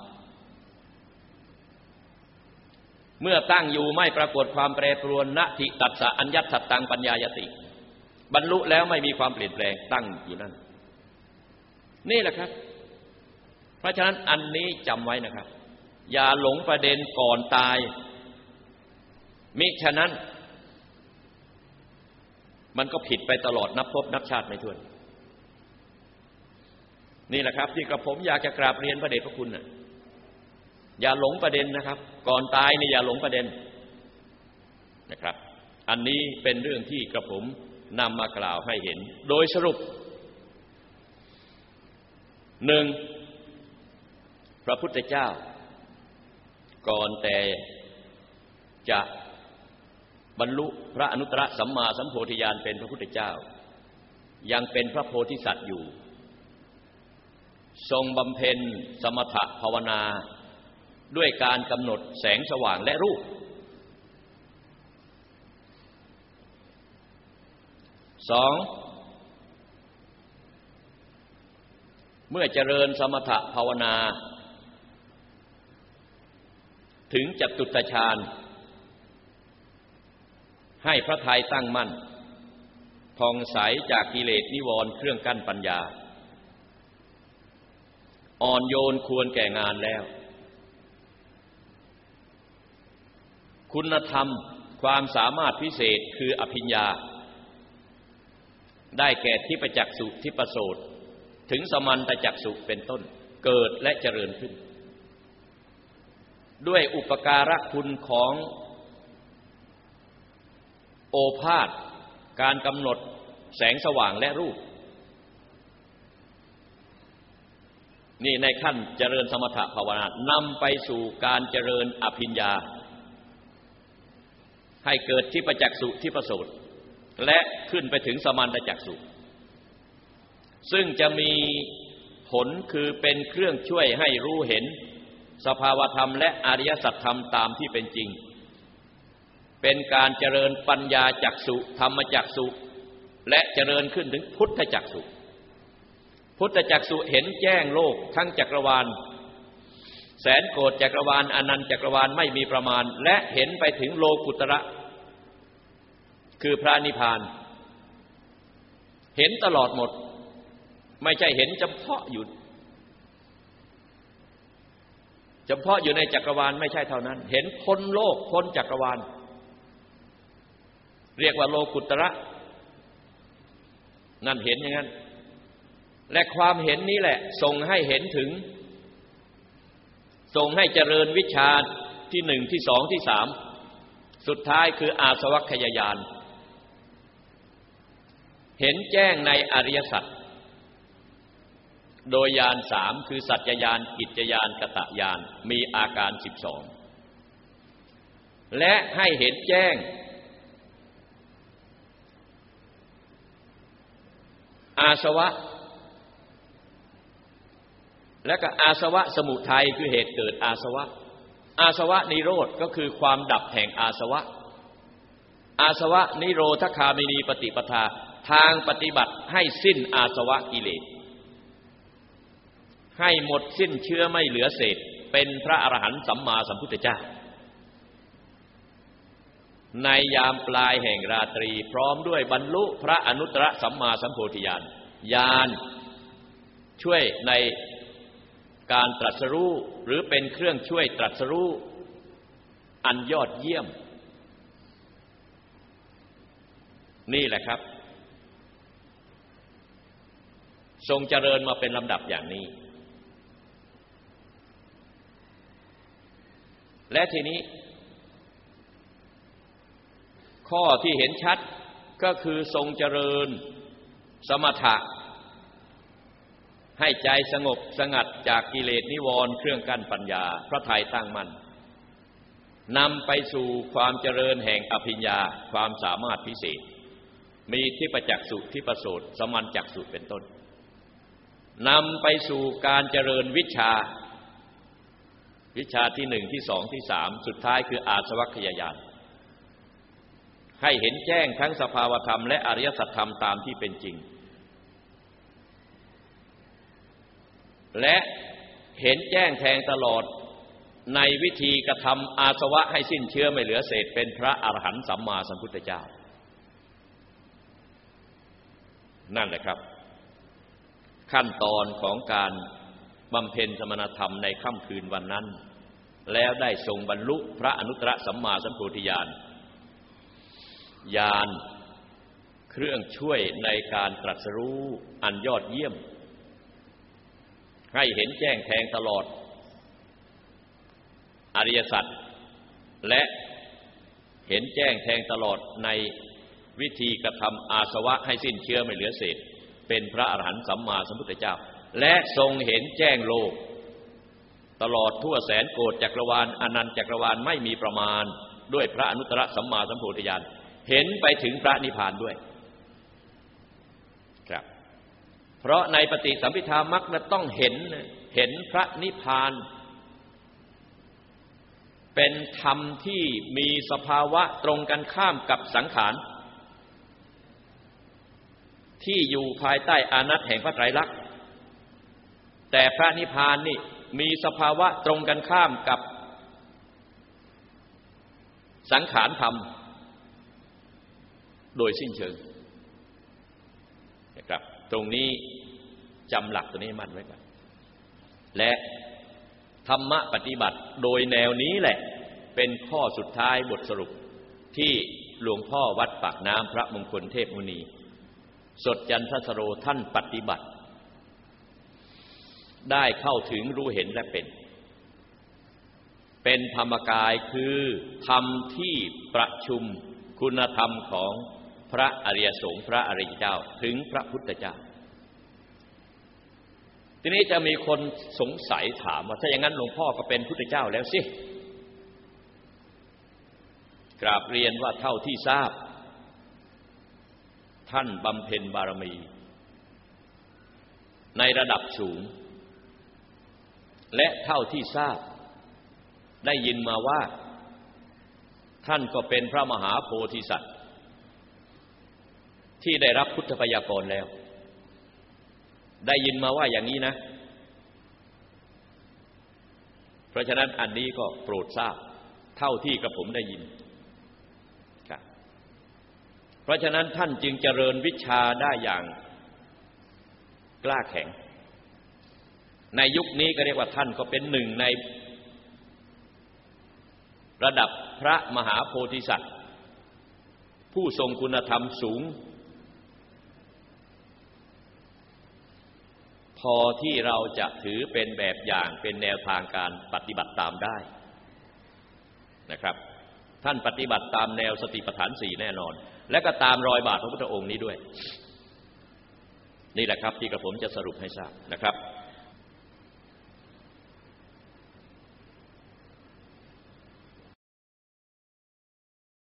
เมื่อตั้งอยู่ไม่ปรากฏความแปรปรวนณทิตัสสะอัญญัตสัตตังปัญญายติบรรลุแล้วไม่มีความเปลี่ยนแปลงตั้งอยู่นั่นนี่แหละครับเพราะฉะนั้นอันนี้จำไว้นะครับอย่าหลงประเด็นก่อนตายมิฉะนั้นมันก็ผิดไปตลอดนับภพนับชาติไม่ถ้วนนี่แหละครับที่กระผมอยากจะกราบเรียนพระเดชพระคุณนะอย่าหลงประเด็นนะครับก่อนตายนี่อย่าหลงประเด็นนะครับอันนี้เป็นเรื่องที่กระผมนำมากล่าวให้เห็นโดยสรุปหนึ่งพระพุทธเจ้าก่อนแต่จะบรรลุพระอนุตตรสัมมาสัมโพธิญาณเป็นพระพุทธเจ้ายังเป็นพระโพธิสัตว์อยู่ทรงบำเพ็ญสมถภาวนาด้วยการกำหนดแสงสว่างและรูปสองเมื่อเจริญสมถภาวนาถึงจตุตฌานให้พระทัยตั้งมั่นผ่องใสจากกิเลสนิวรณ์เครื่องกั้นปัญญาอ่อนโยนควรแก่งานแล้วคุณธรรมความสามารถพิเศษคืออภิญญาได้แก่ทิพจักษุทิพโสตถึงสมันตจักษุเป็นต้นเกิดและเจริญขึ้นด้วยอุปการะคุณของโอภาสการกำหนดแสงสว่างและรูปนี่ในขั้นเจริญสมถภาวนานำไปสู่การเจริญอภิญญาให้เกิดทิพจักษุทิพโสตและขึ้นไปถึงสมันตจักษุซึ่งจะมีผลคือเป็นเครื่องช่วยให้รู้เห็นสภาวธรรมและอริยสัจธรรมตามที่เป็นจริงเป็นการเจริญปัญญาจักษุธรรมจักษุและเจริญขึ้นถึงพุทธจักษุพุทธจักษุเห็นแจ้งโลกทั้งจักรวาลแสนโกฏจักรวาลอนันต์จักรวาลไม่มีประมาณและเห็นไปถึงโลกุตระคือพระนิพพานเห็นตลอดหมดไม่ใช่เห็นเฉพาะอยู่เฉพาะอยู่ในจักรวาลไม่ใช่เท่านั้นเห็นพ้นโลกพ้นจักรวาลเรียกว่าโลกุตระนั่นเห็นอย่างนั้นและความเห็นนี้แหละส่งให้เห็นถึงส่งให้เจริญวิชาที่หนึ่งที่สองที่สามสุดท้ายคืออาสวัคคยญาณเห็นแจ้งในอริยสัจโดยญาณสามคือสัจจญาณกิจญาณกตญาณมีอาการสิบสองและให้เห็นแจ้งอาสวะและก็อาสวะสมุทัยคือเหตุเกิดอาสวะอาสวะนิโรธก็คือความดับแห่งอาสวะอาสวะนิโรธคามินีปฏิปทาทางปฏิบัติให้สิ้นอาสวะกิเลสให้หมดสิ้นเชื้อไม่เหลือเศษเป็นพระอรหันต์สัมมาสัมพุทธเจ้าในยามปลายแห่งราตรีพร้อมด้วยบรรลุพระอนุตตรสัมมาสัมโพธิญาณญาณช่วยในการตรัสรู้หรือเป็นเครื่องช่วยตรัสรู้อันยอดเยี่ยมนี่แหละครับทรงเจริญมาเป็นลำดับอย่างนี้และทีนี้ข้อที่เห็นชัดก็คือทรงเจริญสมถะให้ใจสงบสงัดจากกิเลสนิวรณ์เครื่องกั้นปัญญาพระทัยตั้งมั่นนำไปสู่ความเจริญแห่งอภิญญาความสามารถพิเศษมีทิพจักษุทิพโสตสมัญจักษุเป็นต้นนำไปสู่การเจริญวิชาวิชาที่หนึ่งที่สองที่สามสุดท้ายคืออาสวัคคยญาณให้เห็นแจ้งทั้งสภาวธรรมและอริยสัจธรรมตามที่เป็นจริงและเห็นแจ้งแทงตลอดในวิธีกระทำอาสวะให้สิ้นเชื้อไม่เหลือเศษเป็นพระอรหันต์สัมมาสัมพุทธเจ้านั่นแหละครับขั้นตอนของการบำเพ็ญสมณธรรมในค่ำคืนวันนั้นแล้วได้ทรงบรรลุพระอนุตตรสัมมาสัมโพธิญาณญาณเครื่องช่วยในการตรัสรู้อันยอดเยี่ยมให้เห็นแจ้งแทงตลอดอริยสัจและเห็นแจ้งแทงตลอดในวิธีกระทำอาสวะให้สิ้นเชื้อไม่เหลือเศษเป็นพระอรหันต์สัมมาสัมพุทธเจ้าและทรงเห็นแจ้งโลกตลอดทั่วแสนโกฏจักรวาลอนันตจักรวาลไม่มีประมาณด้วยพระอนุตตรสัมมาสัมโพธิญาณเห็นไปถึงพระนิพพานด้วยครับเพราะในปฏิสัมภิทามรรคนั้นต้องเห็นเห็นพระนิพพานเป็นธรรมที่มีสภาวะตรงกันข้ามกับสังขารที่อยู่ภายใต้อานัตแห่งพระไตรลักษณ์แต่พระนิพพานนี่มีสภาวะตรงกันข้ามกับสังขารธรรมโดยสิ้นเชิงนะครับตรงนี้จำหลักตัวนี้มั่นไว้ก่อนและธรรมะปฏิบัติโดยแนวนี้แหละเป็นข้อสุดท้ายบทสรุปที่หลวงพ่อวัดปากน้ำพระมงคลเทพมุนีสดจันทสโรท่านปฏิบัติได้เข้าถึงรู้เห็นและเป็นเป็นธรรมกายคือธรรมที่ประชุมคุณธรรมของพระอริยสงฆ์พระอริยเจ้าถึงพระพุทธเจ้าทีนี้จะมีคนสงสัยถามว่าถ้าอย่างนั้นหลวงพ่อก็เป็นพุทธเจ้าแล้วสิกราบเรียนว่าเท่าที่ทราบท่านบำเพ็ญบารมีในระดับสูงและเท่าที่ทราบได้ยินมาว่าท่านก็เป็นพระมหาโพธิสัตว์ที่ได้รับพุทธพยากรแล้วได้ยินมาว่าอย่างนี้นะเพราะฉะนั้นอันนี้ก็โปรดทราบเท่าที่กระผมได้ยินครับเพราะฉะนั้นท่านจึงเจริญวิชาได้อย่างกล้าแข็งในยุคนี้ก็เรียกว่าท่านก็เป็นหนึ่งในระดับพระมหาโพธิสัตว์ผู้ทรงคุณธรรมสูงพอที่เราจะถือเป็นแบบอย่างเป็นแนวทางการปฏิบัติตามได้นะครับท่านปฏิบัติตามแนวสติปัฏฐานสี่แน่นอนและก็ตามรอยบาทพระพุทธองค์นี้ด้วยนี่แหละครับที่กระผมจะสรุปให้ทราบนะครับ